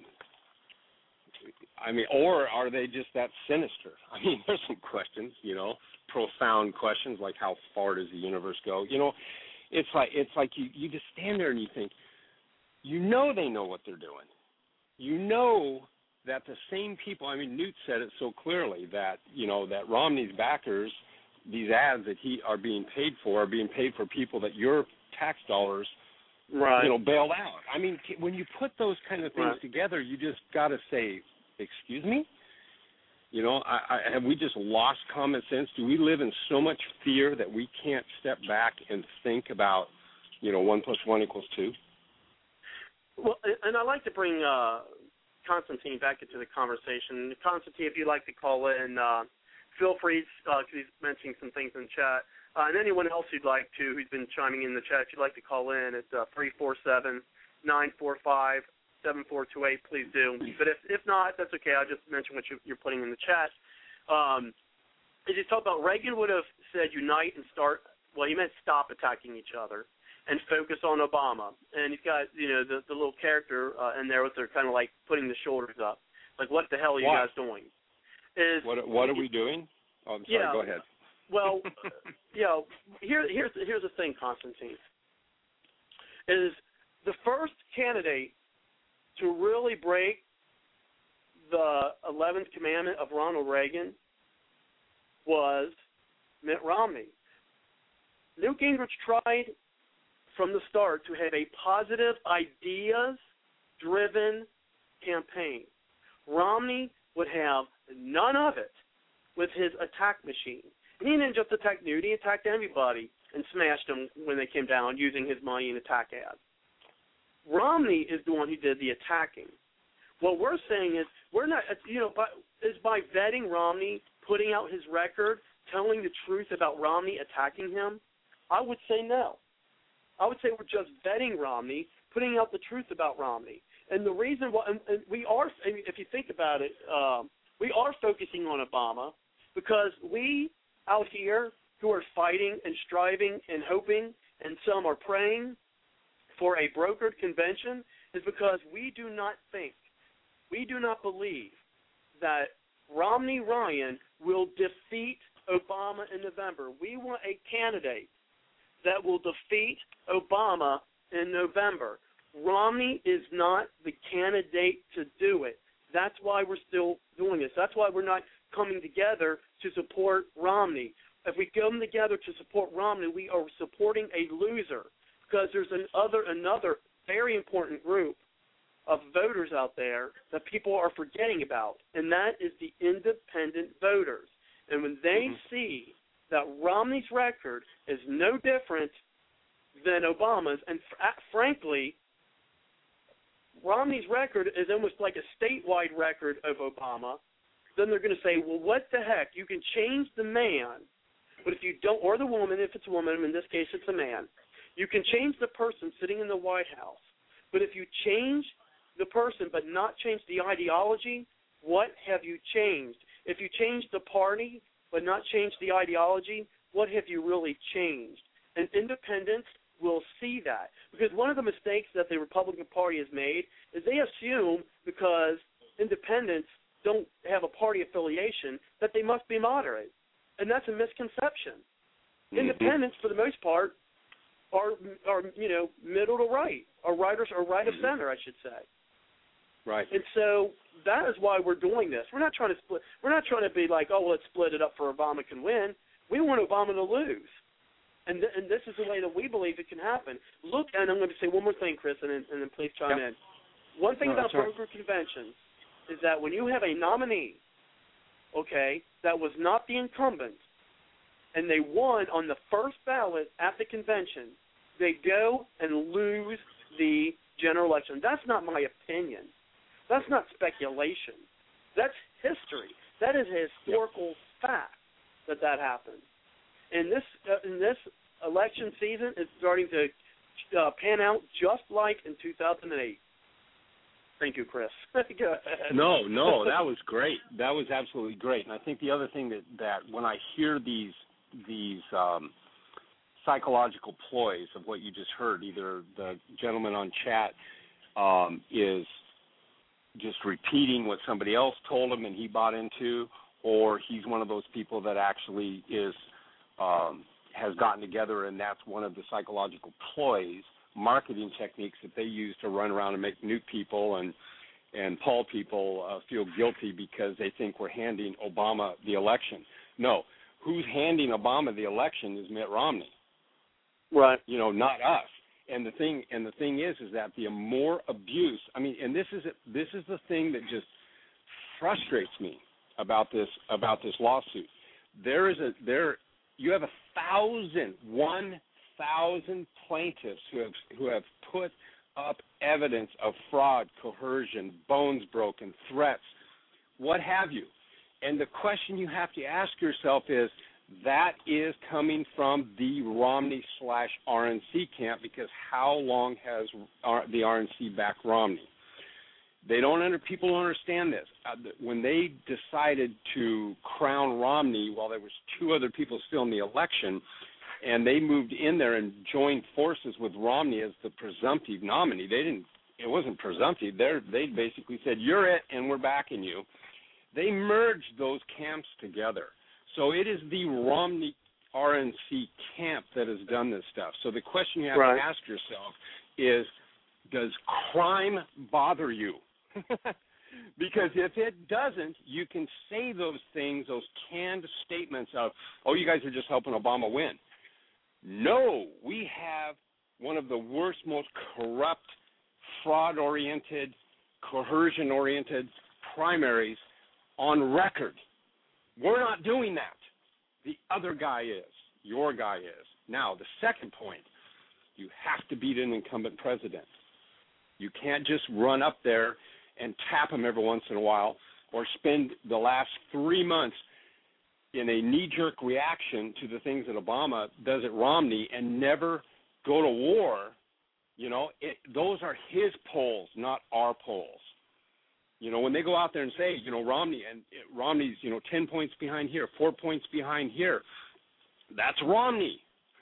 I mean, or are they just that sinister? I mean, there's some questions, you know, profound questions like how far does the universe go? You know, it's like it's like you, you just stand there and you think, you know they know what they're doing. You know that the same people, I mean, Newt said it so clearly that, you know, that Romney's backers, these ads that he are being paid for, are being paid for people that your tax dollars, right. you know, bailed out. I mean, when you put those kind of things right. together, you just got to say, excuse me? You know, I, I, have we just lost common sense? Do we live in so much fear that we can't step back and think about, you know, one plus one equals two? Well, and I'd like to bring uh, Constantine back into the conversation. Constantine, if you'd like to call in, uh, feel free, because uh, he's mentioning some things in chat. Uh, and anyone else who'd like to, who's been chiming in the chat, if you'd like to call in, it's uh, three four seven, nine four five, seven four two eight, please do. But if if not, that's okay. I'll just mention what you, you're putting in the chat. Um, as you talk about, Reagan would have said unite and start, well, he meant stop attacking each other and focus on Obama. And he's got, you know, the, the little character uh, in there with their kind of like putting the shoulders up. Like, what the hell are you what? guys doing? Is What, what are we doing? Oh, I'm sorry, yeah, go ahead. Well, you know, here, here's, here's the thing, Constantine, is the first candidate to really break the eleventh commandment of Ronald Reagan was Mitt Romney. Newt Gingrich tried from the start to have a positive, ideas-driven campaign. Romney would have none of it with his attack machine. And he didn't just attack Newt, he attacked everybody and smashed them when they came down using his money and attack ads. Romney is the one who did the attacking. What we're saying is we're not, you know, by, is by vetting Romney, putting out his record, telling the truth about Romney attacking him? I would say no. I would say we're just vetting Romney, putting out the truth about Romney. And the reason why, and, and we are, if you think about it, um, we are focusing on Obama because we out here who are fighting and striving and hoping, and some are praying for a brokered convention, is because we do not think, we do not believe that Romney Ryan will defeat Obama in November. We want a candidate that will defeat Obama in November. Romney is not the candidate to do it. That's why we're still doing this. That's why we're not coming together to support Romney. If we come together to support Romney, we are supporting a loser, because there's another another very important group of voters out there that people are forgetting about, and that is the independent voters. And when they mm-hmm. see that Romney's record is no different than Obama's, and fr- frankly, Romney's record is almost like a statewide record of Obama, then they're going to say, well, what the heck? You can change the man, but if you don't, or the woman, if it's a woman, in this case it's a man, you can change the person sitting in the White House. But if you change the person but not change the ideology, what have you changed? If you change the party but not change the ideology, what have you really changed? And independents will see that. Because one of the mistakes that the Republican Party has made is they assume because independents don't have a party affiliation that they must be moderate. And that's a misconception. Mm-hmm. Independents, for the most part, are, are you know, middle to right, or right, or right of center, I should say. Right. And so that is why we're doing this. We're not trying to split. We're not trying to be like, oh, let's split it up for Obama can win. We want Obama to lose. And th- and this is the way that we believe it can happen. Look, and I'm going to say one more thing, Chris, and then, and then please chime yep. in. One thing no, about broker right. conventions is that when you have a nominee, okay, that was not the incumbent, and they won on the first ballot at the convention, they go and lose the general election. That's not my opinion. That's not speculation. That's history. That is a historical yep. fact that that happened. And this uh, in this election season, it's starting to uh, pan out just like in two thousand eight. Thank you, Chris. Go ahead. No, no, that was great. That was absolutely great. And I think the other thing that, that when I hear these these um, psychological ploys of what you just heard, either the gentleman on chat um, is just repeating what somebody else told him and he bought into, or he's one of those people that actually is um, has gotten together, and that's one of the psychological ploys, marketing techniques that they use to run around and make nuke people and and Paul people uh, feel guilty because they think we're handing Obama the election. No, who's handing Obama the election is Mitt Romney. Right. You know, not us. And the thing and the thing is is that the more abuse, I mean, and this is this is the thing that just frustrates me about this about this lawsuit. There is a there you have a thousand, one thousand plaintiffs who have who have put up evidence of fraud, coercion, bones broken, threats, what have you. And the question you have to ask yourself is, that is coming from the Romney slash R N C camp, because how long has R- the R N C backed Romney? They don't under people don't understand this. Uh, when they decided to crown Romney while there was two other people still in the election, and they moved in there and joined forces with Romney as the presumptive nominee, they didn't. It wasn't presumptive. They they basically said, "You're it, and we're backing you." They merged those camps together. So it is the Romney R N C camp that has done this stuff. So the question you have right. to ask yourself is, does crime bother you? Because if it doesn't, you can say those things, those canned statements of, oh, you guys are just helping Obama win. No, we have one of the worst, most corrupt, fraud-oriented, coercion-oriented primaries on record. We're not doing that. The other guy is. Your guy is. Now, the second point, you have to beat an incumbent president. You can't just run up there and tap him every once in a while, or spend the last three months in a knee-jerk reaction to the things that Obama does at Romney and never go to war. You know, it, those are his polls, not our polls. You know, when they go out there and say, you know, Romney and Romney's, you know, ten points behind here, four points behind here, that's Romney.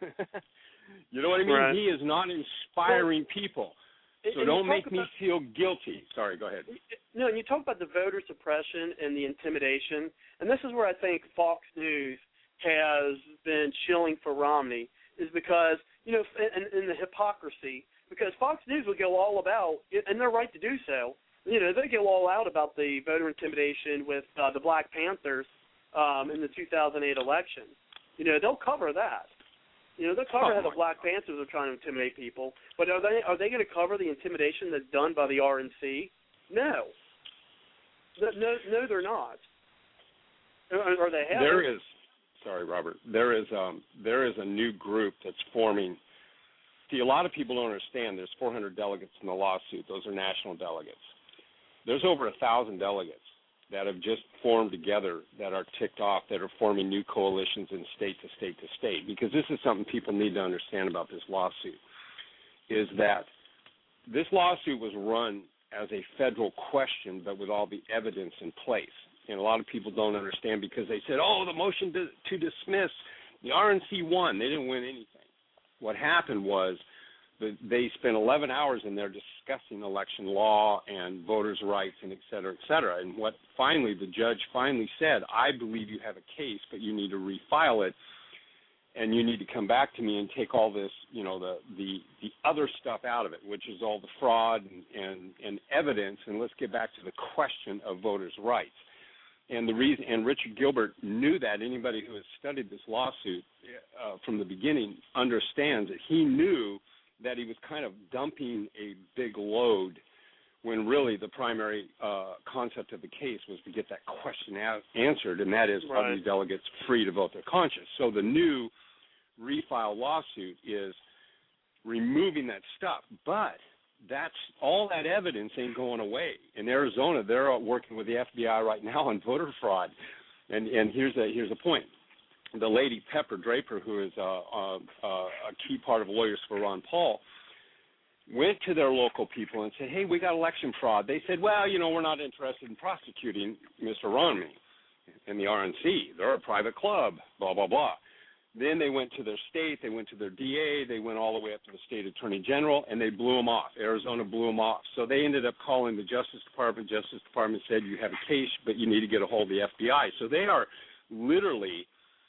You know what I mean? Right. He is not inspiring well, people. So don't make me about, feel guilty. Sorry, go ahead. you know, and you talk about the voter suppression and the intimidation, and this is where I think Fox News has been shilling for Romney, is because, you know, and, and the hypocrisy, because Fox News will go all about, and they're right to do so, you know, they go all out about the voter intimidation with uh, the Black Panthers um, in the two thousand eight election. You know, they'll cover that. You know, they'll cover how the Black Panthers are trying to intimidate people, but are they are they going to cover the intimidation that's done by the R N C? No. No, no, they're not. Or, or they have. There is, sorry, Robert. There is um there is a new group that's forming. See, a lot of people don't understand. There's four hundred delegates in the lawsuit. Those are national delegates. There's over a thousand delegates that have just formed together, that are ticked off, that are forming new coalitions in state to state to state. Because this is something people need to understand about this lawsuit, is that this lawsuit was run as a federal question, but with all the evidence in place. And a lot of people don't understand because they said, oh, the motion to, to dismiss, the R N C won. They didn't win anything. What happened was that they spent eleven hours in there discussing election law and voters' rights and et cetera, et cetera. And what finally, the judge finally said, I believe you have a case, but you need to refile it, and you need to come back to me and take all this, you know, the the, the other stuff out of it, which is all the fraud and, and, and evidence, and let's get back to the question of voters' rights. And the reason, and Richard Gilbert knew that. Anybody who has studied this lawsuit uh, from the beginning understands that he knew that he was kind of dumping a big load when really the primary uh, concept of the case was to get that question a- answered, and that is, right. Are these delegates free to vote their conscience? So the new refile lawsuit is removing that stuff, but that's all that evidence ain't going away. In Arizona, they're working with the F B I right now on voter fraud, and and here's a here's a point. The lady Pepper Draper, who is a, a, a key part of Lawyers for Ron Paul, went to their local people and said, hey, we got election fraud. They said, well, you know, we're not interested in prosecuting Mister Romney and the R N C. They're a private club, blah, blah, blah. Then they went to their state, they went to their D A, they went all the way up to the state attorney general, and they blew them off. Arizona blew them off. So they ended up calling the Justice Department. Justice Department said, you have a case, but you need to get a hold of the F B I. So they are literally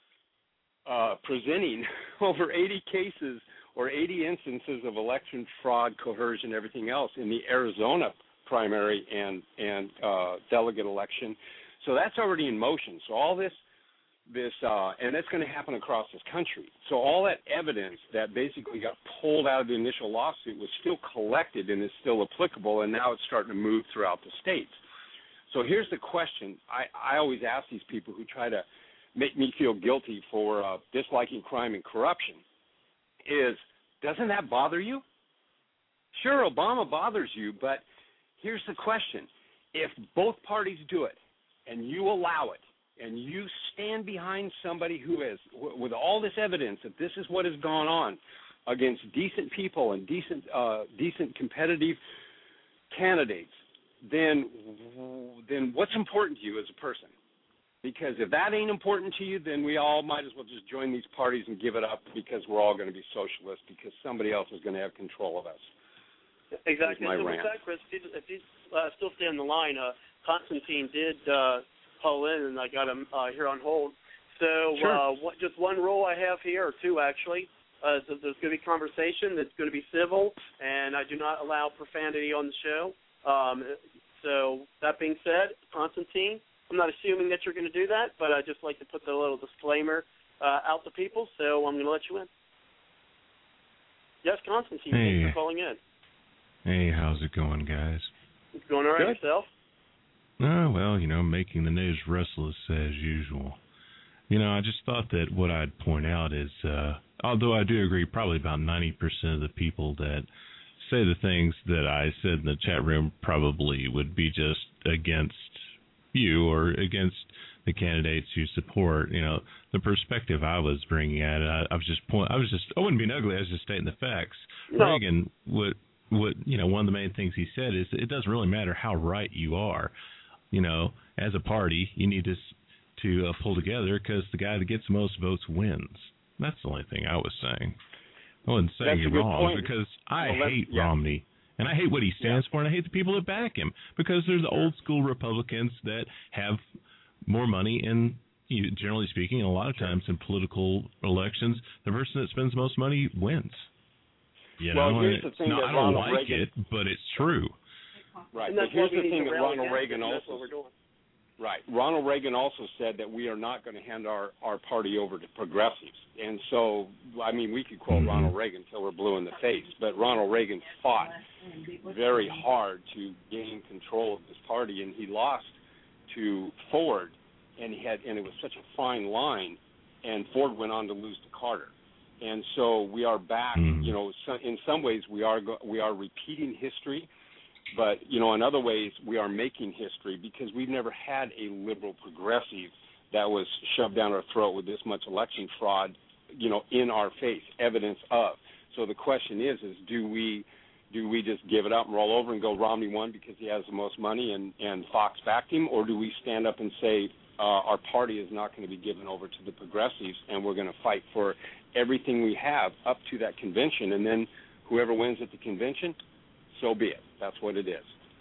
uh, presenting over eighty cases or eighty instances of election fraud, coercion, everything else in the Arizona primary and, and uh, delegate election. So that's already in motion. So all this This uh, and that's going to happen across this country. So all that evidence that basically got pulled out of the initial lawsuit was still collected and is still applicable, and now it's starting to move throughout the states. So here's the question I, I always ask these people who try to make me feel guilty for uh, disliking crime and corruption is, doesn't that bother you? Sure, Obama bothers you, but here's the question. If both parties do it and you allow it, and you stand behind somebody who is, with all this evidence that this is what has gone on against decent people and decent, uh, decent competitive candidates, then, then what's important to you as a person? Because if that ain't important to you, then we all might as well just join these parties and give it up because we're all going to be socialists because somebody else is going to have control of us. Exactly. My so rant. with that, Chris, if you, if you uh, still stay on the line, uh, Constantine did uh, call in, and I got him uh, here on hold. So sure. uh, what, just one rule I have here, or two actually. Uh, so there's going to be conversation that's going to be civil, and I do not allow profanity on the show. Um, so that being said, Constantine, I'm not assuming that you're going to do that, but I'd just like to put the little disclaimer uh, out to people, so I'm going to let you in. Yes, Constantine, hey. thanks for calling in. Hey, how's it going, guys? It's going all right. Good. Yourself? Oh, well, you know, making the news restless as usual. You know, I just thought that what I'd point out is, uh, although I do agree probably about ninety percent of the people that say the things that I said in the chat room probably would be just against you or against the candidates you support. You know, the perspective I was bringing at it, I, I was just point, I was just, I wasn't being ugly, I was just stating the facts. No. Reagan, what, what, you know, one of the main things he said is it doesn't really matter how right you are. You know, as a party, you need to to uh, pull together because the guy that gets the most votes wins. That's the only thing I was saying. I wasn't saying That's you're a good wrong point. because I well, hate yeah. Romney And I hate what he stands yeah. for, and I hate the people that back him, because there's the old school Republicans that have more money, and generally speaking, a lot of times in political elections, the person that spends most money wins. You well, know, here's the thing no, that I don't Ronald like Reagan, it, but it's true. Right. And But that's here's what we the need thing to that rally Ronald against, Reagan and also that's what we're doing. Right. Ronald Reagan also said that we are not going to hand our, our party over to progressives. And so, I mean, we could quote mm-hmm. Ronald Reagan until we're blue in the face, but Ronald Reagan fought very hard to gain control of this party, and he lost to Ford, and he had, and it was such a fine line, and Ford went on to lose to Carter. And so we are back, mm-hmm. you know, so in some ways we are go, we are repeating history. But, you know, in other ways, we are making history because we've never had a liberal progressive that was shoved down our throat with this much election fraud, you know, in our face, evidence of. So the question is, is do we do we just give it up and roll over and go Romney won because he has the most money and, and Fox backed him, or do we stand up and say uh, our party is not going to be given over to the progressives and we're going to fight for everything we have up to that convention, and then whoever wins at the convention, so be it. That's what it is.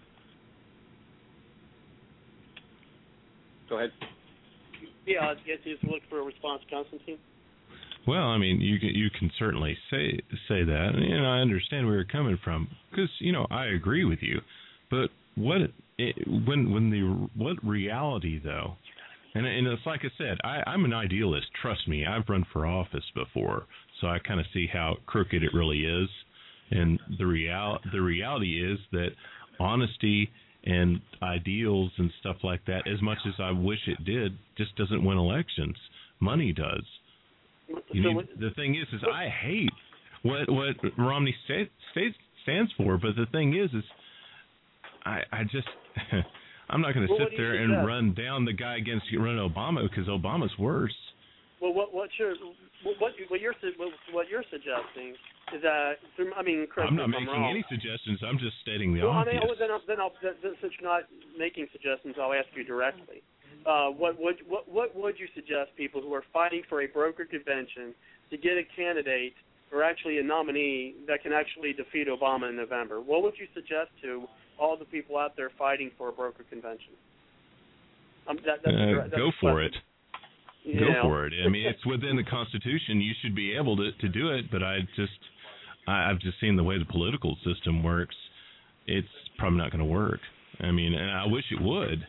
Go ahead. Yeah, I guess you just look for a response, Constantine. Well, I mean, you can, you can certainly say say that, and you know, I understand where you're coming from because you know I agree with you. But what it, when when the what reality though, and and it's like I said, I, I'm an idealist. Trust me, I've run for office before, so I kind of see how crooked it really is. And the real the reality is that honesty and ideals and stuff like that, as much as I wish it did, just doesn't win elections. Money does. You need, the thing is, is I hate what what Romney state, state stands for, but the thing is, is I I just I'm not going to well, sit there and suggest? run down the guy against run Obama because Obama's worse. Well, what what's your what what you're what you're suggesting is that I mean, Chris, I'm not if making I'm wrong. any suggestions. I'm just stating the well, obvious. I mean, then, I'll, then, I'll, then, then since you're not making suggestions, I'll ask you directly. Uh, what would what what would you suggest people who are fighting for a broker convention to get a candidate or actually a nominee that can actually defeat Obama in November? What would you suggest to all the people out there fighting for a broker convention? Um, that, that's uh, that's go for it. You Go know. for it. I mean, it's within the Constitution. You should be able to, to do it, but I just, I, I've just seen the way the political system works. It's probably not going to work. I mean, and I wish it would,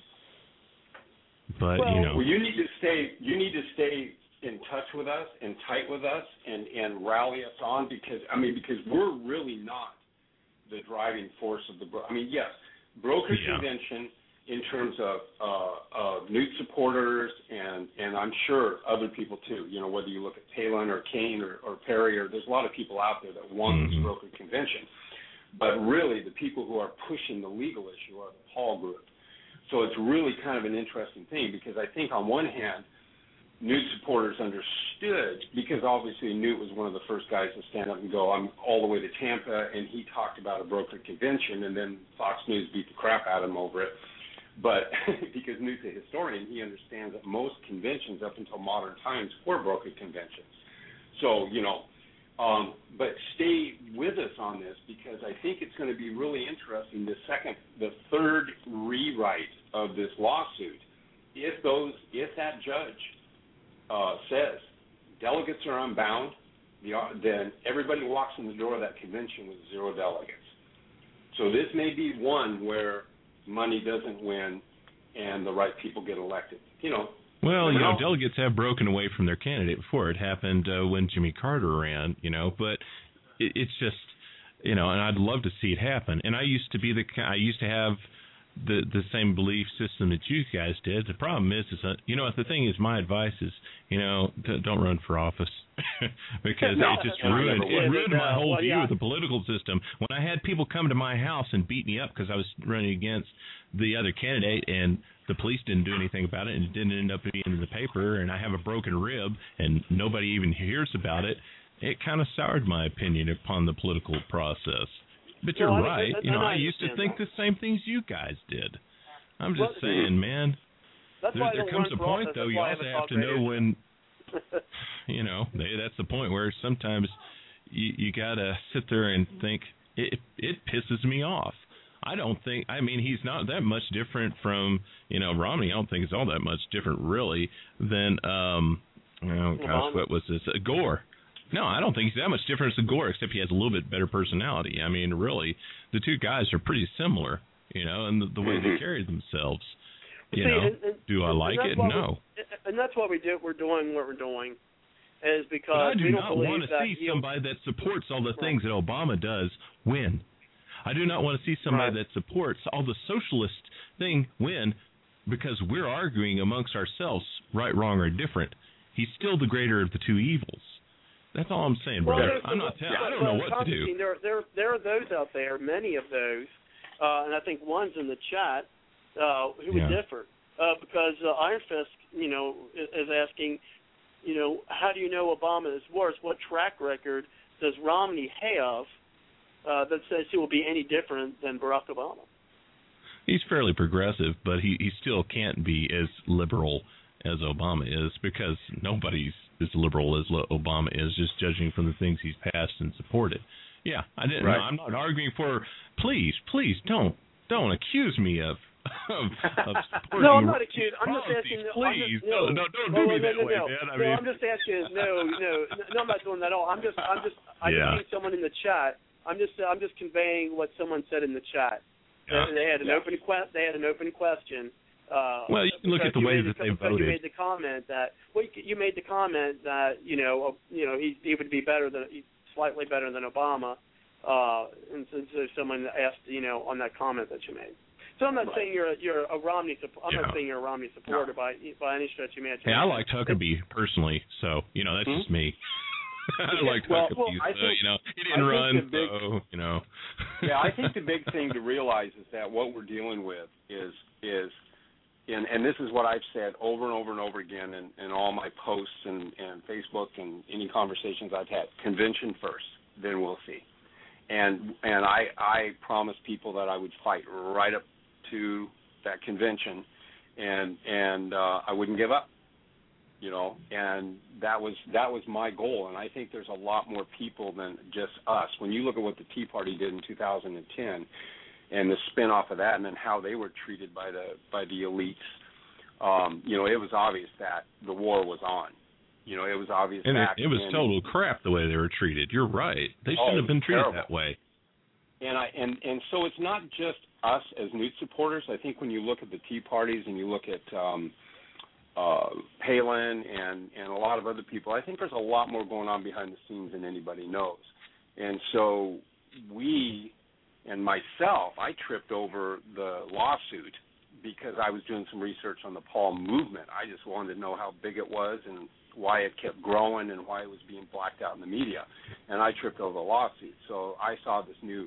but well, you know. Well, you need to stay. You need to stay in touch with us and tight with us and and rally us on because I mean because we're really not the driving force of the. I mean, yes, broker yeah. convention. In terms of uh, uh, Newt supporters and, and I'm sure other people too, you know, whether you look at Palin or Kane or, or Perry, or there's a lot of people out there that want mm-hmm. this broker convention. But really the people who are pushing the legal issue are the Paul group. So it's really kind of an interesting thing because I think on one hand, Newt supporters understood because obviously Newt was one of the first guys to stand up and go, I'm all the way to Tampa, and he talked about a broker convention, and then Fox News beat the crap out of him over it. But because Newt's a historian, he understands that most conventions up until modern times were broker conventions. So, you know, um, but stay with us on this because I think it's going to be really interesting. The second, the third rewrite of this lawsuit, if those, if that judge uh, says delegates are unbound, the, then everybody walks in the door of that convention with zero delegates. So this may be one where money doesn't win, and the right people get elected. You know. Well, you know, know, delegates have broken away from their candidate before. It happened uh, when Jimmy Carter ran. You know, but it, it's just, you know, and I'd love to see it happen. And I used to be the, I used to have the the same belief system that you guys did. The problem is, is that, you know, the thing is, my advice is, you know, d- don't run for office because no, it just ruined it ruined my whole well, view yeah. of the political system. When I had people come to my house and beat me up because I was running against the other candidate, and the police didn't do anything about it, and it didn't end up being in the paper, and I have a broken rib, and nobody even hears about it, it kind of soured my opinion upon the political process. But you're well, right. I, I, you know, I, I used to think that. the same things you guys did. I'm just well, saying, man. That's there why there comes a point, office. though, That's you also have to know when, you know, they, that's the point where sometimes you, you got to sit there and think, It it pisses me off. I don't think. I mean, he's not that much different from you know Romney. I don't think it's all that much different really than um. Oh gosh, what was this? Uh, Gore. No, I don't think he's that much different than Gore, except he has a little bit better personality. I mean, really, the two guys are pretty similar, you know, and the, the way they carry themselves. You See, know, and, and, do I like it? No. We, and that's why we do. We're doing what we're doing, is because but I do we don't not believe want to that see you, somebody that supports all the things that Obama does win. I do not want to see somebody right. that supports all the socialist thing win, because we're arguing amongst ourselves, right, wrong, or different. He's still the greater of the two evils. That's all I'm saying, well, brother. I'm not. T- I don't know what to do. There, there, there are those out there, many of those, uh, and I think one's in the chat uh, who would yeah. differ uh, because uh, Iron Fist, you know, is, is asking, you know, how do you know Obama is worse? What track record does Romney have uh, that says he will be any different than Barack Obama? He's fairly progressive, but he, he still can't be as liberal as Obama is, because nobody's as liberal as Obama is, just judging from the things he's passed and supported. Yeah, I didn't. Right. No, I'm not arguing for. Please, please don't don't accuse me of of, of supporting. No, I'm not accused. I'm just asking. Please, just, no, no, no, don't no, do me no, that no, way, no. man. I no, mean, I'm just asking. No, no, no, I'm not doing that at all. I'm just, I'm just, I yeah. just see someone in the chat. I'm just, I'm just conveying what someone said in the chat. Yeah. They, they had an yeah. open que- They had an open question. Uh, well, you can look at the way that they because voted. You made the comment that well, you made the comment that you know, you know, he he would be better than slightly better than Obama. Uh, and so, so someone asked, you know, on that comment that you made. So I'm not right. saying you're a, you're a Romney. I'm yeah. not saying you're a Romney supporter no. by by any stretch of imagination. Hey, I liked Huckabee personally, so you know that's mm-hmm. just me. I liked well, Huckabee, well, so think, you know he didn't run, big, so you know. yeah, I think the big thing to realize is that what we're dealing with is is. And, and this is what I've said over and over and over again in, in all my posts and, and Facebook and any conversations I've had. Convention first, then we'll see. And and I, I promised people that I would fight right up to that convention, and and uh, I wouldn't give up, you know. And that was that was my goal. And I think there's a lot more people than just us. When you look at what the Tea Party did in two thousand ten. And the spin off of that, and then how they were treated by the by the elites, um, you know, it was obvious that the war was on. You know, it was obvious. And back it, it was in, total crap the way they were treated. You're right. They shouldn't oh, have been treated terrible. that way. And I and and so it's not just us as Newt supporters. I think when you look at the Tea Parties and you look at um, uh, Palin and and a lot of other people, I think there's a lot more going on behind the scenes than anybody knows. And so we. And myself, I tripped over the lawsuit because I was doing some research on the Paul movement. I just wanted to know how big it was and why it kept growing and why it was being blacked out in the media. And I tripped over the lawsuit. So I saw this new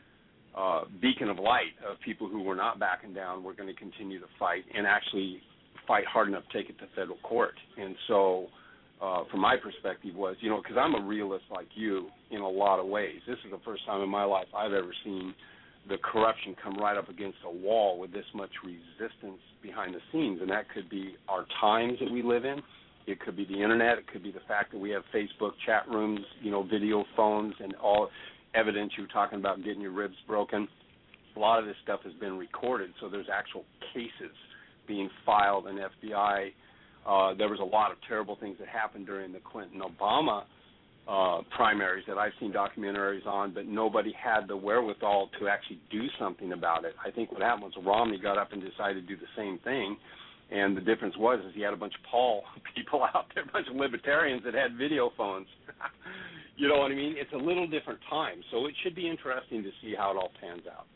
uh, beacon of light of people who were not backing down, were going to continue to fight and actually fight hard enough to take it to federal court. And so Uh, from my perspective was, you know, because I'm a realist like you in a lot of ways. This is the first time in my life I've ever seen the corruption come right up against a wall with this much resistance behind the scenes, and that could be our times that we live in. It could be the Internet. It could be the fact that we have Facebook chat rooms, you know, video phones, and all evidence. You were talking about getting your ribs broken. A lot of this stuff has been recorded, so there's actual cases being filed in F B I. Uh, there was a lot of terrible things that happened during the Clinton-Obama uh, primaries that I've seen documentaries on, but nobody had the wherewithal to actually do something about it. I think what happened was Romney got up and decided to do the same thing, and the difference was is he had a bunch of Paul people out there, a bunch of libertarians that had video phones. You know what I mean? It's a little different time, so it should be interesting to see how it all pans out.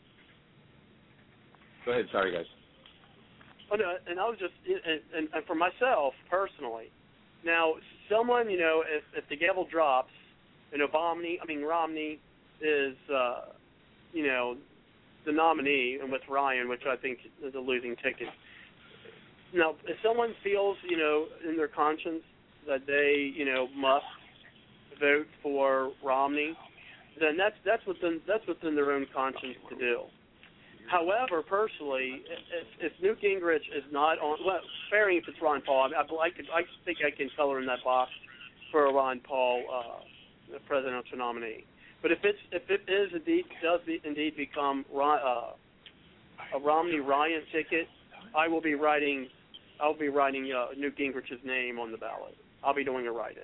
Go ahead. Sorry, guys. Oh, no, and I was just, and, and for myself personally, now someone, you know, if, if the gavel drops, and Obama, I mean Romney is, uh, you know, the nominee, and with Ryan, which I think is a losing ticket. Now, if someone feels, you know, in their conscience that they, you know, must vote for Romney, then that's that's within that's within their own conscience to do. However, personally, if, if Newt Gingrich is not on, well, sparing if it's Ron Paul, I, I, could, I think I can color in that box for a Ron Paul uh, presidential nominee. But if it's if it is indeed does indeed become uh, a Romney Ryan ticket, I will be writing I'll be writing uh, Newt Gingrich's name on the ballot. I'll be doing a write-in.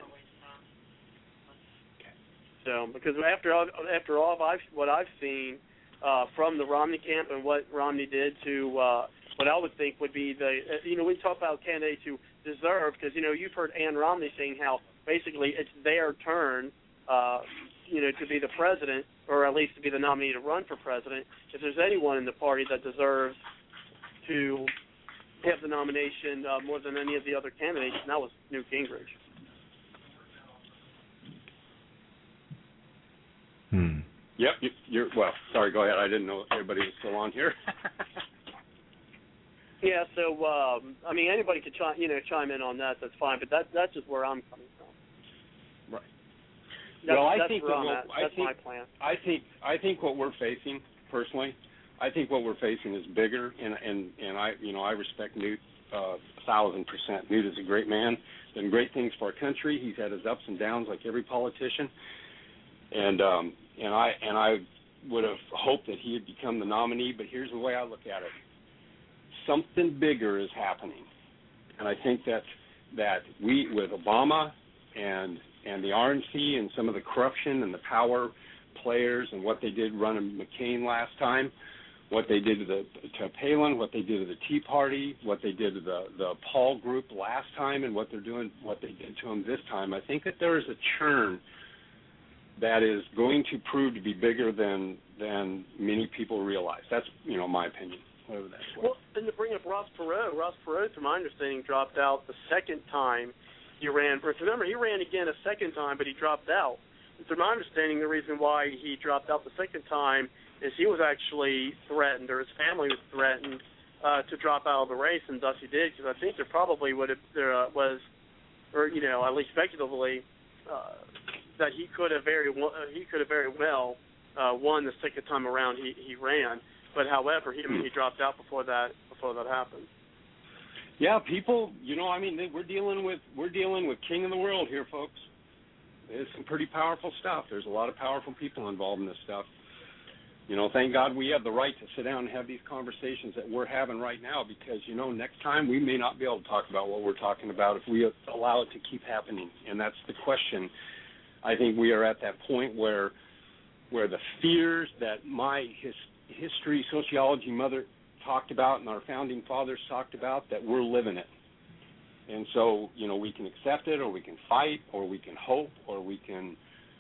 So because after all, after all of I've, what I've seen uh, from the Romney camp and what Romney did to uh, what I would think would be the you know we talk about candidates who deserve, because you know you've heard Ann Romney saying how basically it's their turn. Uh, you know, to be the president, or at least to be the nominee to run for president. If there's anyone in the party that deserves to have the nomination uh, more than any of the other candidates, and that was Newt Gingrich. Hmm. Yep. You, you're well. Sorry. Go ahead. I didn't know everybody was still on here. Yeah. So um, I mean, anybody could chime, you know, chime in on that. That's fine. But that that's just where I'm coming from. Right. That's, well, I that's think where I'm what, at. I That's think, my plan. I think I think what we're facing personally, I think what we're facing is bigger, and and and I you know I respect Newt uh, a thousand percent. Newt is a great man, done great things for our country. He's had his ups and downs like every politician, and um, and I and I would have hoped that he had become the nominee. But here's the way I look at it: something bigger is happening, and I think that that we with Obama and and the R N C and some of the corruption and the power players and what they did running McCain last time, what they did to the to Palin, what they did to the Tea Party, what they did to the the Paul group last time, and what they're doing, what they did to him this time. I think that there is a churn that is going to prove to be bigger than than many people realize. That's you know my opinion. Whatever that's worth. Well, and to bring up Ross Perot, Ross Perot, to my understanding, dropped out the second time he ran. Remember, he ran again a second time, but he dropped out. And to my understanding, the reason why he dropped out the second time is he was actually threatened, or his family was threatened uh, to drop out of the race, and thus he did. Because I think there probably would have there uh, was, or you know, at least speculatively, uh, that he could have very uh, he could have very well uh, won the second time around he he ran. But however, he he dropped out before that before that happened. Yeah, people, you know, I mean, we're dealing with we're dealing with king of the world here, folks. It's some pretty powerful stuff. There's a lot of powerful people involved in this stuff. You know, thank God we have the right to sit down and have these conversations that we're having right now, because, you know, next time we may not be able to talk about what we're talking about if we allow it to keep happening. And that's the question. I think we are at that point where where the fears that my his, history, sociology mother talked about and our founding fathers talked about, that we're living it. And so, you know, we can accept it, or we can fight, or we can hope, or we can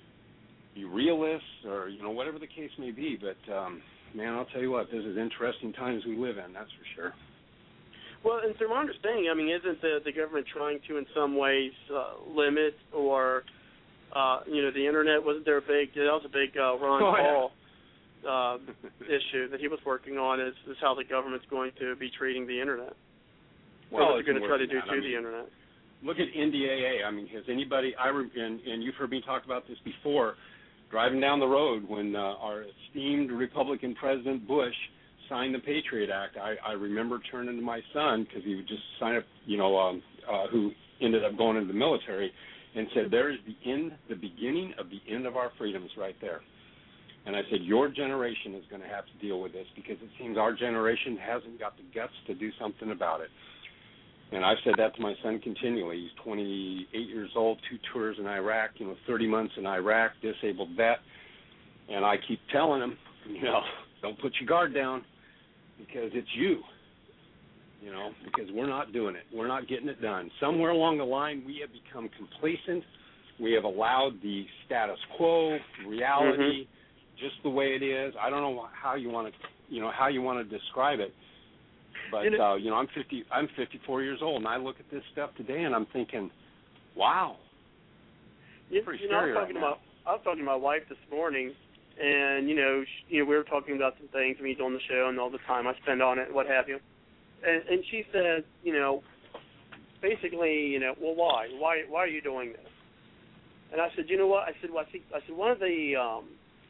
be realists, or, you know, whatever the case may be. But, um, man, I'll tell you what, this is interesting times we live in, that's for sure. Well, and from my understanding, I mean, isn't the, the government trying to, in some ways, uh, limit or, uh, you know, the Internet, wasn't there a big, that was a big uh, Ron oh, Paul yeah. uh, issue that he was working on, is, is how the government's going to be treating the Internet. Well, what they're going to try to do that. to I mean, the Internet. Look at N D A A. I mean, has anybody, I and, and you've heard me talk about this before, driving down the road when uh, our esteemed Republican President Bush signed the Patriot Act, I, I remember turning to my son, because he would just sign up, you know, um, uh, who ended up going into the military, and said, there is the end, the beginning of the end of our freedoms right there. And I said, your generation is going to have to deal with this, because it seems our generation hasn't got the guts to do something about it. And I've said that to my son continually. He's twenty-eight years old, two tours in Iraq, you know, thirty months in Iraq, disabled vet. And I keep telling him, you know, don't put your guard down, because it's you, you know, because we're not doing it. We're not getting it done. Somewhere along the line, we have become complacent. We have allowed the status quo, reality, mm-hmm. just the way it is. I don't know how you want to, you know, how you want to describe it. But you know, uh, you know, I'm fifty. I'm fifty-four years old, and I look at this stuff today, and I'm thinking, "Wow, you, pretty you know, I was scary talking right to my, I was talking to my wife this morning, and you know, she, you know, we were talking about some things we do on the show and all the time I spend on it, and what have you. And, and she said, you know, basically, you know, well, why, why, why are you doing this? And I said, you know what? I said, well, I, think, I said, one of the um,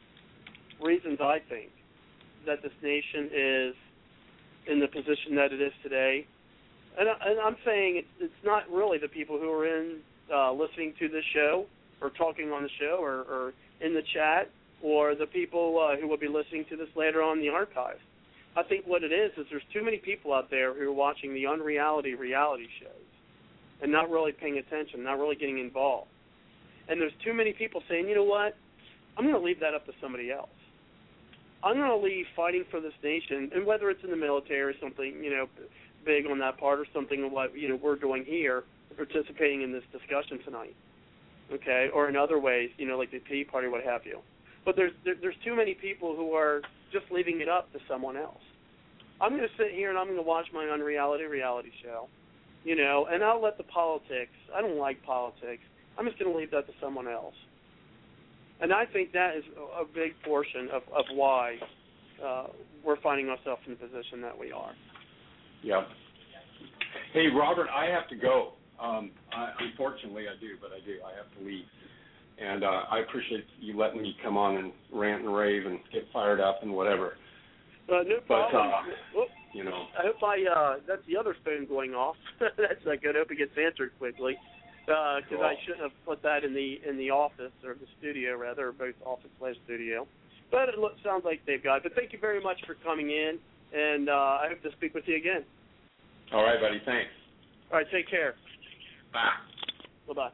reasons I think that this nation is in the position that it is today, and, I, and I'm saying it's, it's not really the people who are in uh, listening to this show or talking on the show or, or in the chat. or the people uh, who will be listening to this later on in the archive. I think what it is is there's too many people out there who are watching the unreality reality shows and not really paying attention, not really getting involved. And there's too many people saying, you know what, I'm going to leave that up to somebody else. I'm going to leave fighting for this nation, and whether it's in the military or something, you know, big on that part, or something like, you know, we're doing here, participating in this discussion tonight, okay, or in other ways, you know, like the Tea Party, what have you. But there's there, there's too many people who are just leaving it up to someone else. I'm going to sit here and I'm going to watch my unreality reality show, you know, and I'll let the politics, I don't like politics, I'm just going to leave that to someone else. And I think that is a big portion of, of why uh, we're finding ourselves in the position that we are. Yeah. Hey, Robert, I have to go. Um, I, unfortunately, I do, but I do. I have to leave. And uh, I appreciate you letting me come on and rant and rave and get fired up and whatever. Uh, no problem. But, uh, Whoop. you know. I hope I, uh, that's the other phone going off. That's not good. I hope it gets answered quickly. Because uh, I shouldn't have put that in the in the office, or the studio, rather, or both office slash studio. But it looks, sounds like they've got it. But thank you very much for coming in, and uh, I hope to speak with you again. All right, buddy. Thanks. All right, take care. Bye. Bye-bye.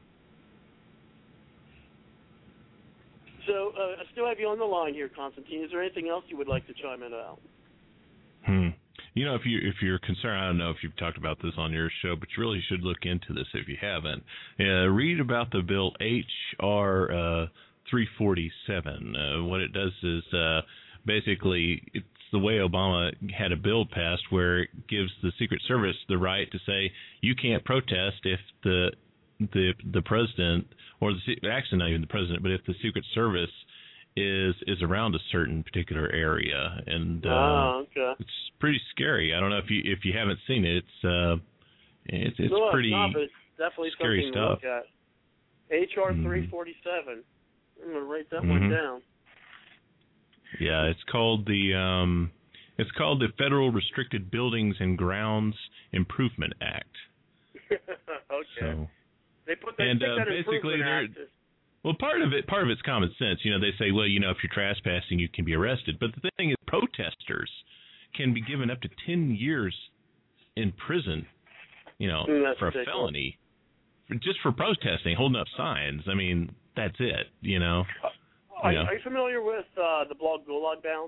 So uh, I still have you on the line here, Constantine. Is there anything else you would like to chime in about? Hmm. You know, if you if you're concerned, I don't know if you've talked about this on your show, but you really should look into this if you haven't. Uh, read about the bill H R uh, three forty-seven. Uh, what it does is uh, basically it's the way Obama had a bill passed where it gives the Secret Service the right to say you can't protest if the the the president or the actually not even the president, but if the Secret Service is is around a certain particular area, and uh, oh, okay. It's pretty scary. I don't know if you if you haven't seen it. It's uh, it's it's no, pretty it's not, but it's definitely scary something stuff. to look at. H R mm-hmm. three forty-seven. I'm gonna write that mm-hmm. one down. Yeah, it's called the um, it's called the Federal Restricted Buildings and Grounds Improvement Act. Okay. So, they put they and think uh, that basically improvement they're. act is, Well, part of it, part of it's common sense. You know, they say, well, you know, if you're trespassing, you can be arrested. But the thing is, protesters can be given up to ten years in prison, you know, mm, for a ridiculous. felony, for, just for protesting, holding up signs. I mean, that's it. You know. Uh, are, you know. are you familiar with uh, the blog Gulag Bound?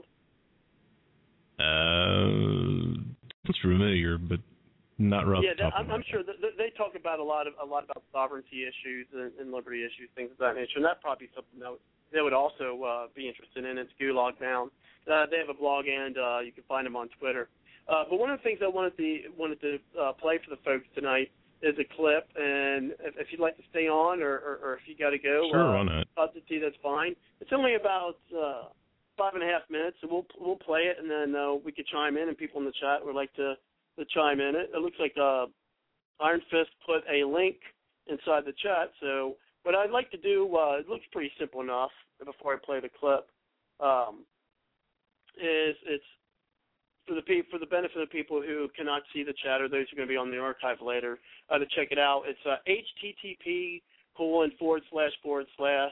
Uh, it's familiar, but not rough. Yeah, that, I'm, I'm sure that they talk about a lot of a lot about sovereignty issues and, and liberty issues, things of that nature, and that probably something that they would also uh, be interested in. It's Gulag Bound. Uh, they have a blog, and uh, you can find them on Twitter. Uh, but one of the things I wanted to wanted to uh, play for the folks tonight is a clip, and if, if you'd like to stay on, or, or, or if you got to go, sure, uh, why not? Constantine, that's fine. It's only about uh, five and a half minutes, so we'll we'll play it, and then uh, we could chime in, and people in the chat would like to. to chime in. It, it looks like uh, Iron Fist put a link inside the chat. So what I'd like to do, uh, it looks pretty simple enough before I play the clip, um, is it's for the pe- for the benefit of people who cannot see the chat or those who are going to be on the archive later uh, to check it out. It's uh, http colon forward slash forward slash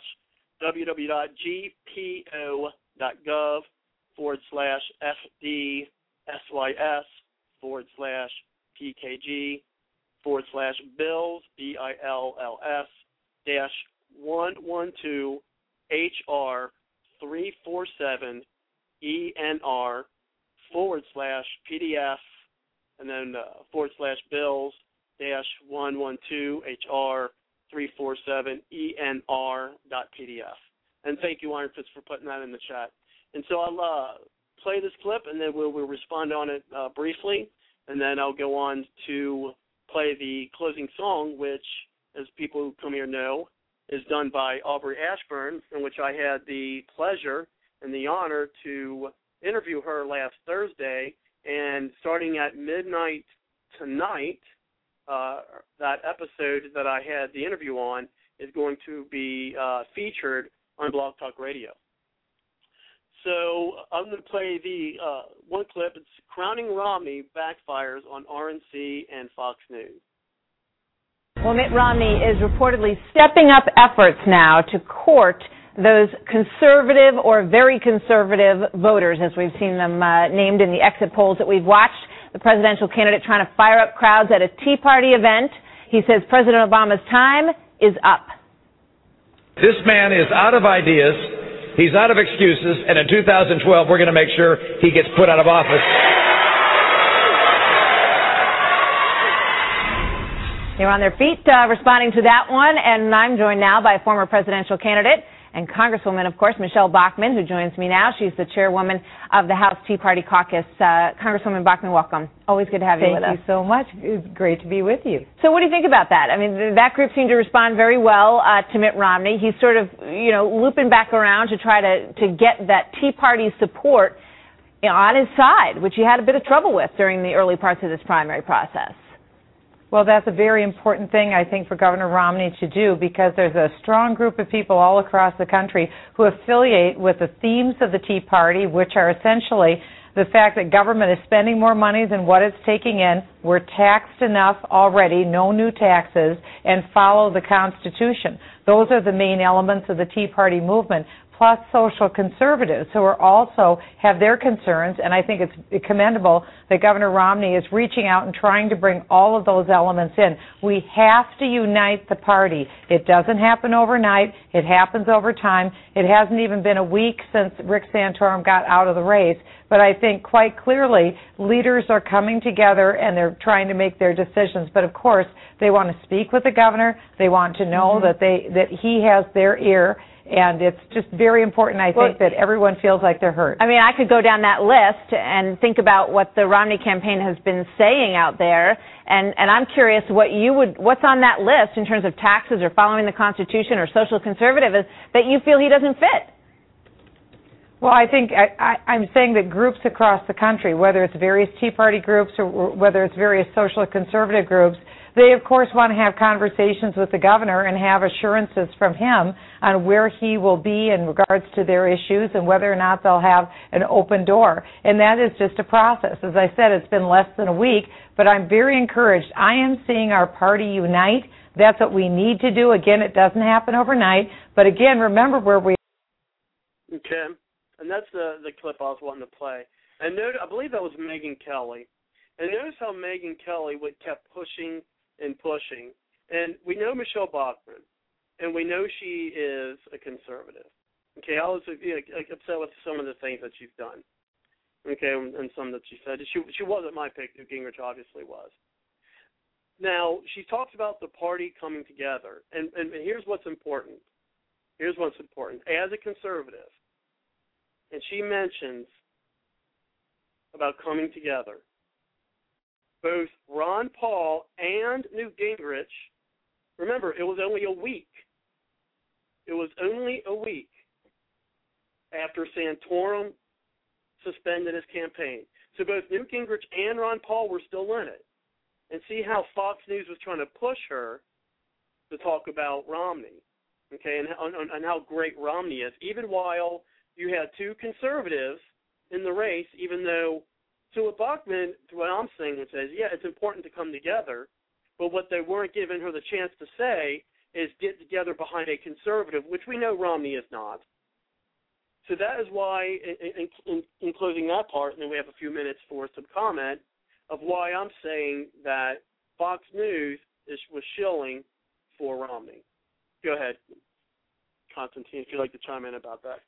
www.gpo.gov forward slash FDSYS forward slash PKG forward slash bills, B I L L S, dash one one two H R three four seven E N R forward slash P D F, and then uh, forward slash bills, dash one one two H R three four seven E N R dot P D F. And thank you, Iron Fist, for putting that in the chat. And so I'll uh, play this clip, and then we'll, we'll respond on it uh, briefly, and then I'll go on to play the closing song, which, as people who come here know, is done by Aubrey Ashburn, in which I had the pleasure and the honor to interview her last Thursday. And starting at midnight tonight, uh, that episode that I had the interview on is going to be uh, featured on Blog Talk Radio. So I'm going to play the uh, one clip. It's Crowning Romney Backfires on R N C and Fox News. Well, Mitt Romney is reportedly stepping up efforts now to court those conservative or very conservative voters, as we've seen them uh, named in the exit polls that we've watched. The presidential candidate trying to fire up crowds at a Tea Party event. He says President Obama's time is up. This man is out of ideas. He's out of excuses. And in two thousand twelve, we're going to make sure he gets put out of office. They're on their feet uh, responding to that one, and I'm joined now by former presidential candidate and Congresswoman, of course, Michelle Bachmann, who joins me now. She's the chairwoman of the House Tea Party Caucus. Uh, Congresswoman Bachmann, welcome. Always good to have you Thank with us. Thank you so much. It's great to be with you. So what do you think about that? I mean, that group seemed to respond very well uh, to Mitt Romney. He's sort of, you know, looping back around to try to, to get that Tea Party support, you know, on his side, which he had a bit of trouble with during the early parts of this primary process. Well, that's a very important thing, I think, for Governor Romney to do, because there's a strong group of people all across the country who affiliate with the themes of the Tea Party, which are essentially the fact that government is spending more money than what it's taking in, we're taxed enough already, no new taxes, and follow the Constitution. Those are the main elements of the Tea Party movement, plus social conservatives who are also have their concerns, and I think it's commendable that Governor Romney is reaching out and trying to bring all of those elements in. We have to unite the party. It doesn't happen overnight. It happens over time. It hasn't even been a week since Rick Santorum got out of the race, but I think quite clearly leaders are coming together and they're trying to make their decisions. But of course, they want to speak with the governor. They want to know mm-hmm. that they that he has their ear. And it's just very important, I think, well, that everyone feels like they're heard. I mean, I could go down that list and think about what the Romney campaign has been saying out there, and, and I'm curious what you would, what's on that list in terms of taxes or following the Constitution or social conservatism that you feel he doesn't fit. Well, I think I, I, I'm saying that groups across the country, whether it's various Tea Party groups or whether it's various social conservative groups, they, of course, want to have conversations with the governor and have assurances from him on where he will be in regards to their issues and whether or not they'll have an open door. And that is just a process. As I said, it's been less than a week, but I'm very encouraged. I am seeing our party unite. That's what we need to do. Again, it doesn't happen overnight. But again, remember where we are. Okay. And that's the, the clip I was wanting to play. And note, I believe that was Megyn Kelly. And notice how Megyn Kelly would kept pushing and pushing. And we know Michelle Bachmann, and we know she is a conservative. Okay, I was you know, upset with some of the things that she's done. Okay, and some that she said. She she wasn't my pick. Newt Gingrich obviously was. Now, she talks about the party coming together. And, and here's what's important. Here's what's important. As a conservative, and she mentions about coming together, both Ron Paul and Newt Gingrich, remember, it was only a week. It was only a week after Santorum suspended his campaign. So both Newt Gingrich and Ron Paul were still in it. And see how Fox News was trying to push her to talk about Romney, okay, and, and, and how great Romney is, even while you had two conservatives in the race, even though So what Bachmann, what I'm saying, it says, yeah, it's important to come together, but what they weren't giving her the chance to say is get together behind a conservative, which we know Romney is not. So that is why, in, in, in closing that part, and then we have a few minutes for some comment, of why I'm saying that Fox News is, was shilling for Romney. Go ahead, Constantine, if you'd like to chime in about that.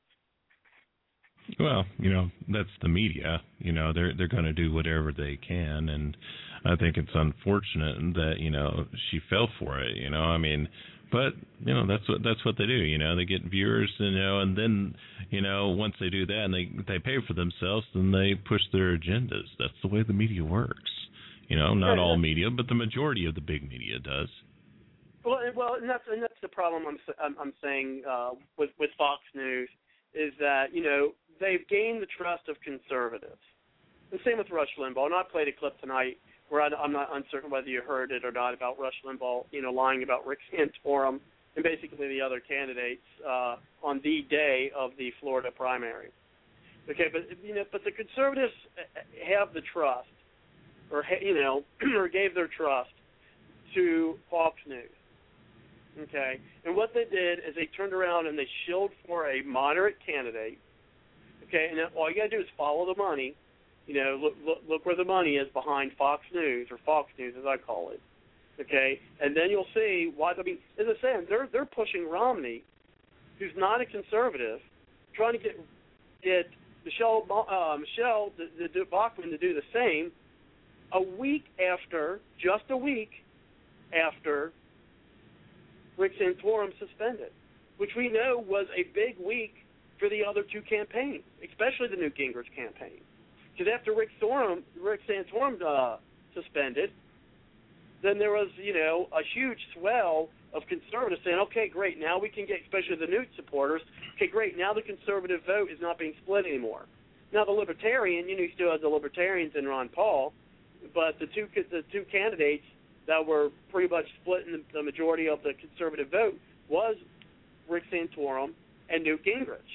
Well, you know, that's the media. You know, they're they're going to do whatever they can, and I think it's unfortunate that, you know, she fell for it. You know, I mean, but you know, that's what that's what they do. You know, they get viewers, you know, and then, you know, once they do that and they they pay for themselves, then they push their agendas. That's the way the media works. You know, not all media, but the majority of the big media does. Well, well, and that's and that's the problem I'm I'm, I'm saying uh, with with Fox News is that, you know, they've gained the trust of conservatives. And same with Rush Limbaugh. And I played a clip tonight where I, I'm not uncertain whether you heard it or not about Rush Limbaugh, you know, lying about Rick Santorum and basically the other candidates uh, on the day of the Florida primary. Okay, but you know, but the conservatives have the trust, or you know, or gave their trust to Fox News. Okay, and what they did is they turned around and they shilled for a moderate candidate. Okay, and then all you got to do is follow the money. You know, look, look, look where the money is behind Fox News, or Fox News as I call it. Okay, and then you'll see why. I mean, as I said, they're they're pushing Romney, who's not a conservative, trying to get get Michelle uh, Michelle the, the Bachmann to do the same. A week after, just a week after Rick Santorum suspended, which we know was a big week for the other two campaigns, especially the Newt Gingrich campaign. Because after Rick, Sorum, Rick Santorum uh, suspended, then there was, you know, a huge swell of conservatives saying, okay, great, now we can get, especially the Newt supporters, okay, great, now the conservative vote is not being split anymore. Now the Libertarian, you know, you still have the Libertarians and Ron Paul, but the two the two candidates that were pretty much splitting the, the majority of the conservative vote was Rick Santorum and Newt Gingrich.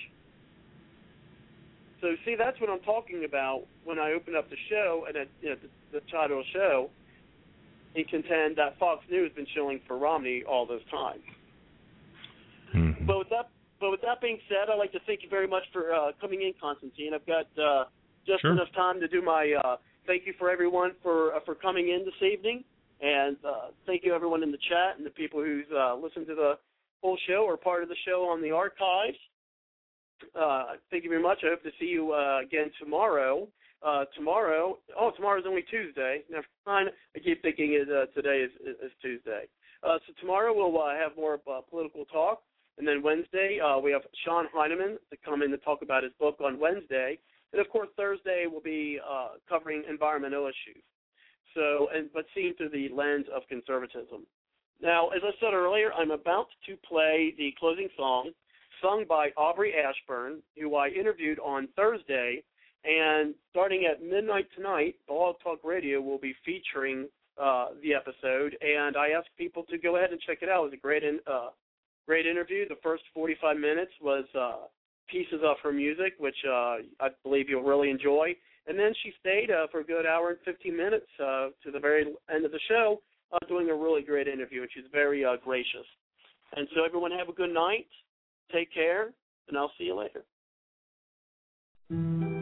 So, see, that's what I'm talking about when I open up the show and, you know, the, the title of the show, and contend that Fox News has been shilling for Romney all this time. Mm-hmm. But with that, but with that being said, I'd like to thank you very much for uh, coming in, Constantine. I've got uh, just sure. enough time to do my uh, thank you for everyone for uh, for coming in this evening, and uh, thank you everyone in the chat and the people who's uh, listened to the whole show or part of the show on the archives. Uh, thank you very much. I hope to see you uh, again tomorrow. Uh, tomorrow, oh, tomorrow's only Tuesday. Never mind. I keep thinking it, uh, today is, is Tuesday. Uh, so tomorrow we'll uh, have more uh, political talk, and then Wednesday uh, we have Sean Heineman to come in to talk about his book on Wednesday, and of course Thursday we'll be uh, covering environmental issues. So, and but seen through the lens of conservatism. Now, as I said earlier, I'm about to play the closing song, sung by Aubrey Ashburn, who I interviewed on Thursday. And starting at midnight tonight, Blog Talk Radio will be featuring uh, the episode. And I asked people to go ahead and check it out. It was a great, in, uh, great interview. The first forty-five minutes was uh, pieces of her music, which uh, I believe you'll really enjoy. And then she stayed uh, for a good hour and fifteen minutes uh, to the very end of the show, uh, doing a really great interview. And she's very uh, gracious. And so everyone have a good night. Take care, and I'll see you later.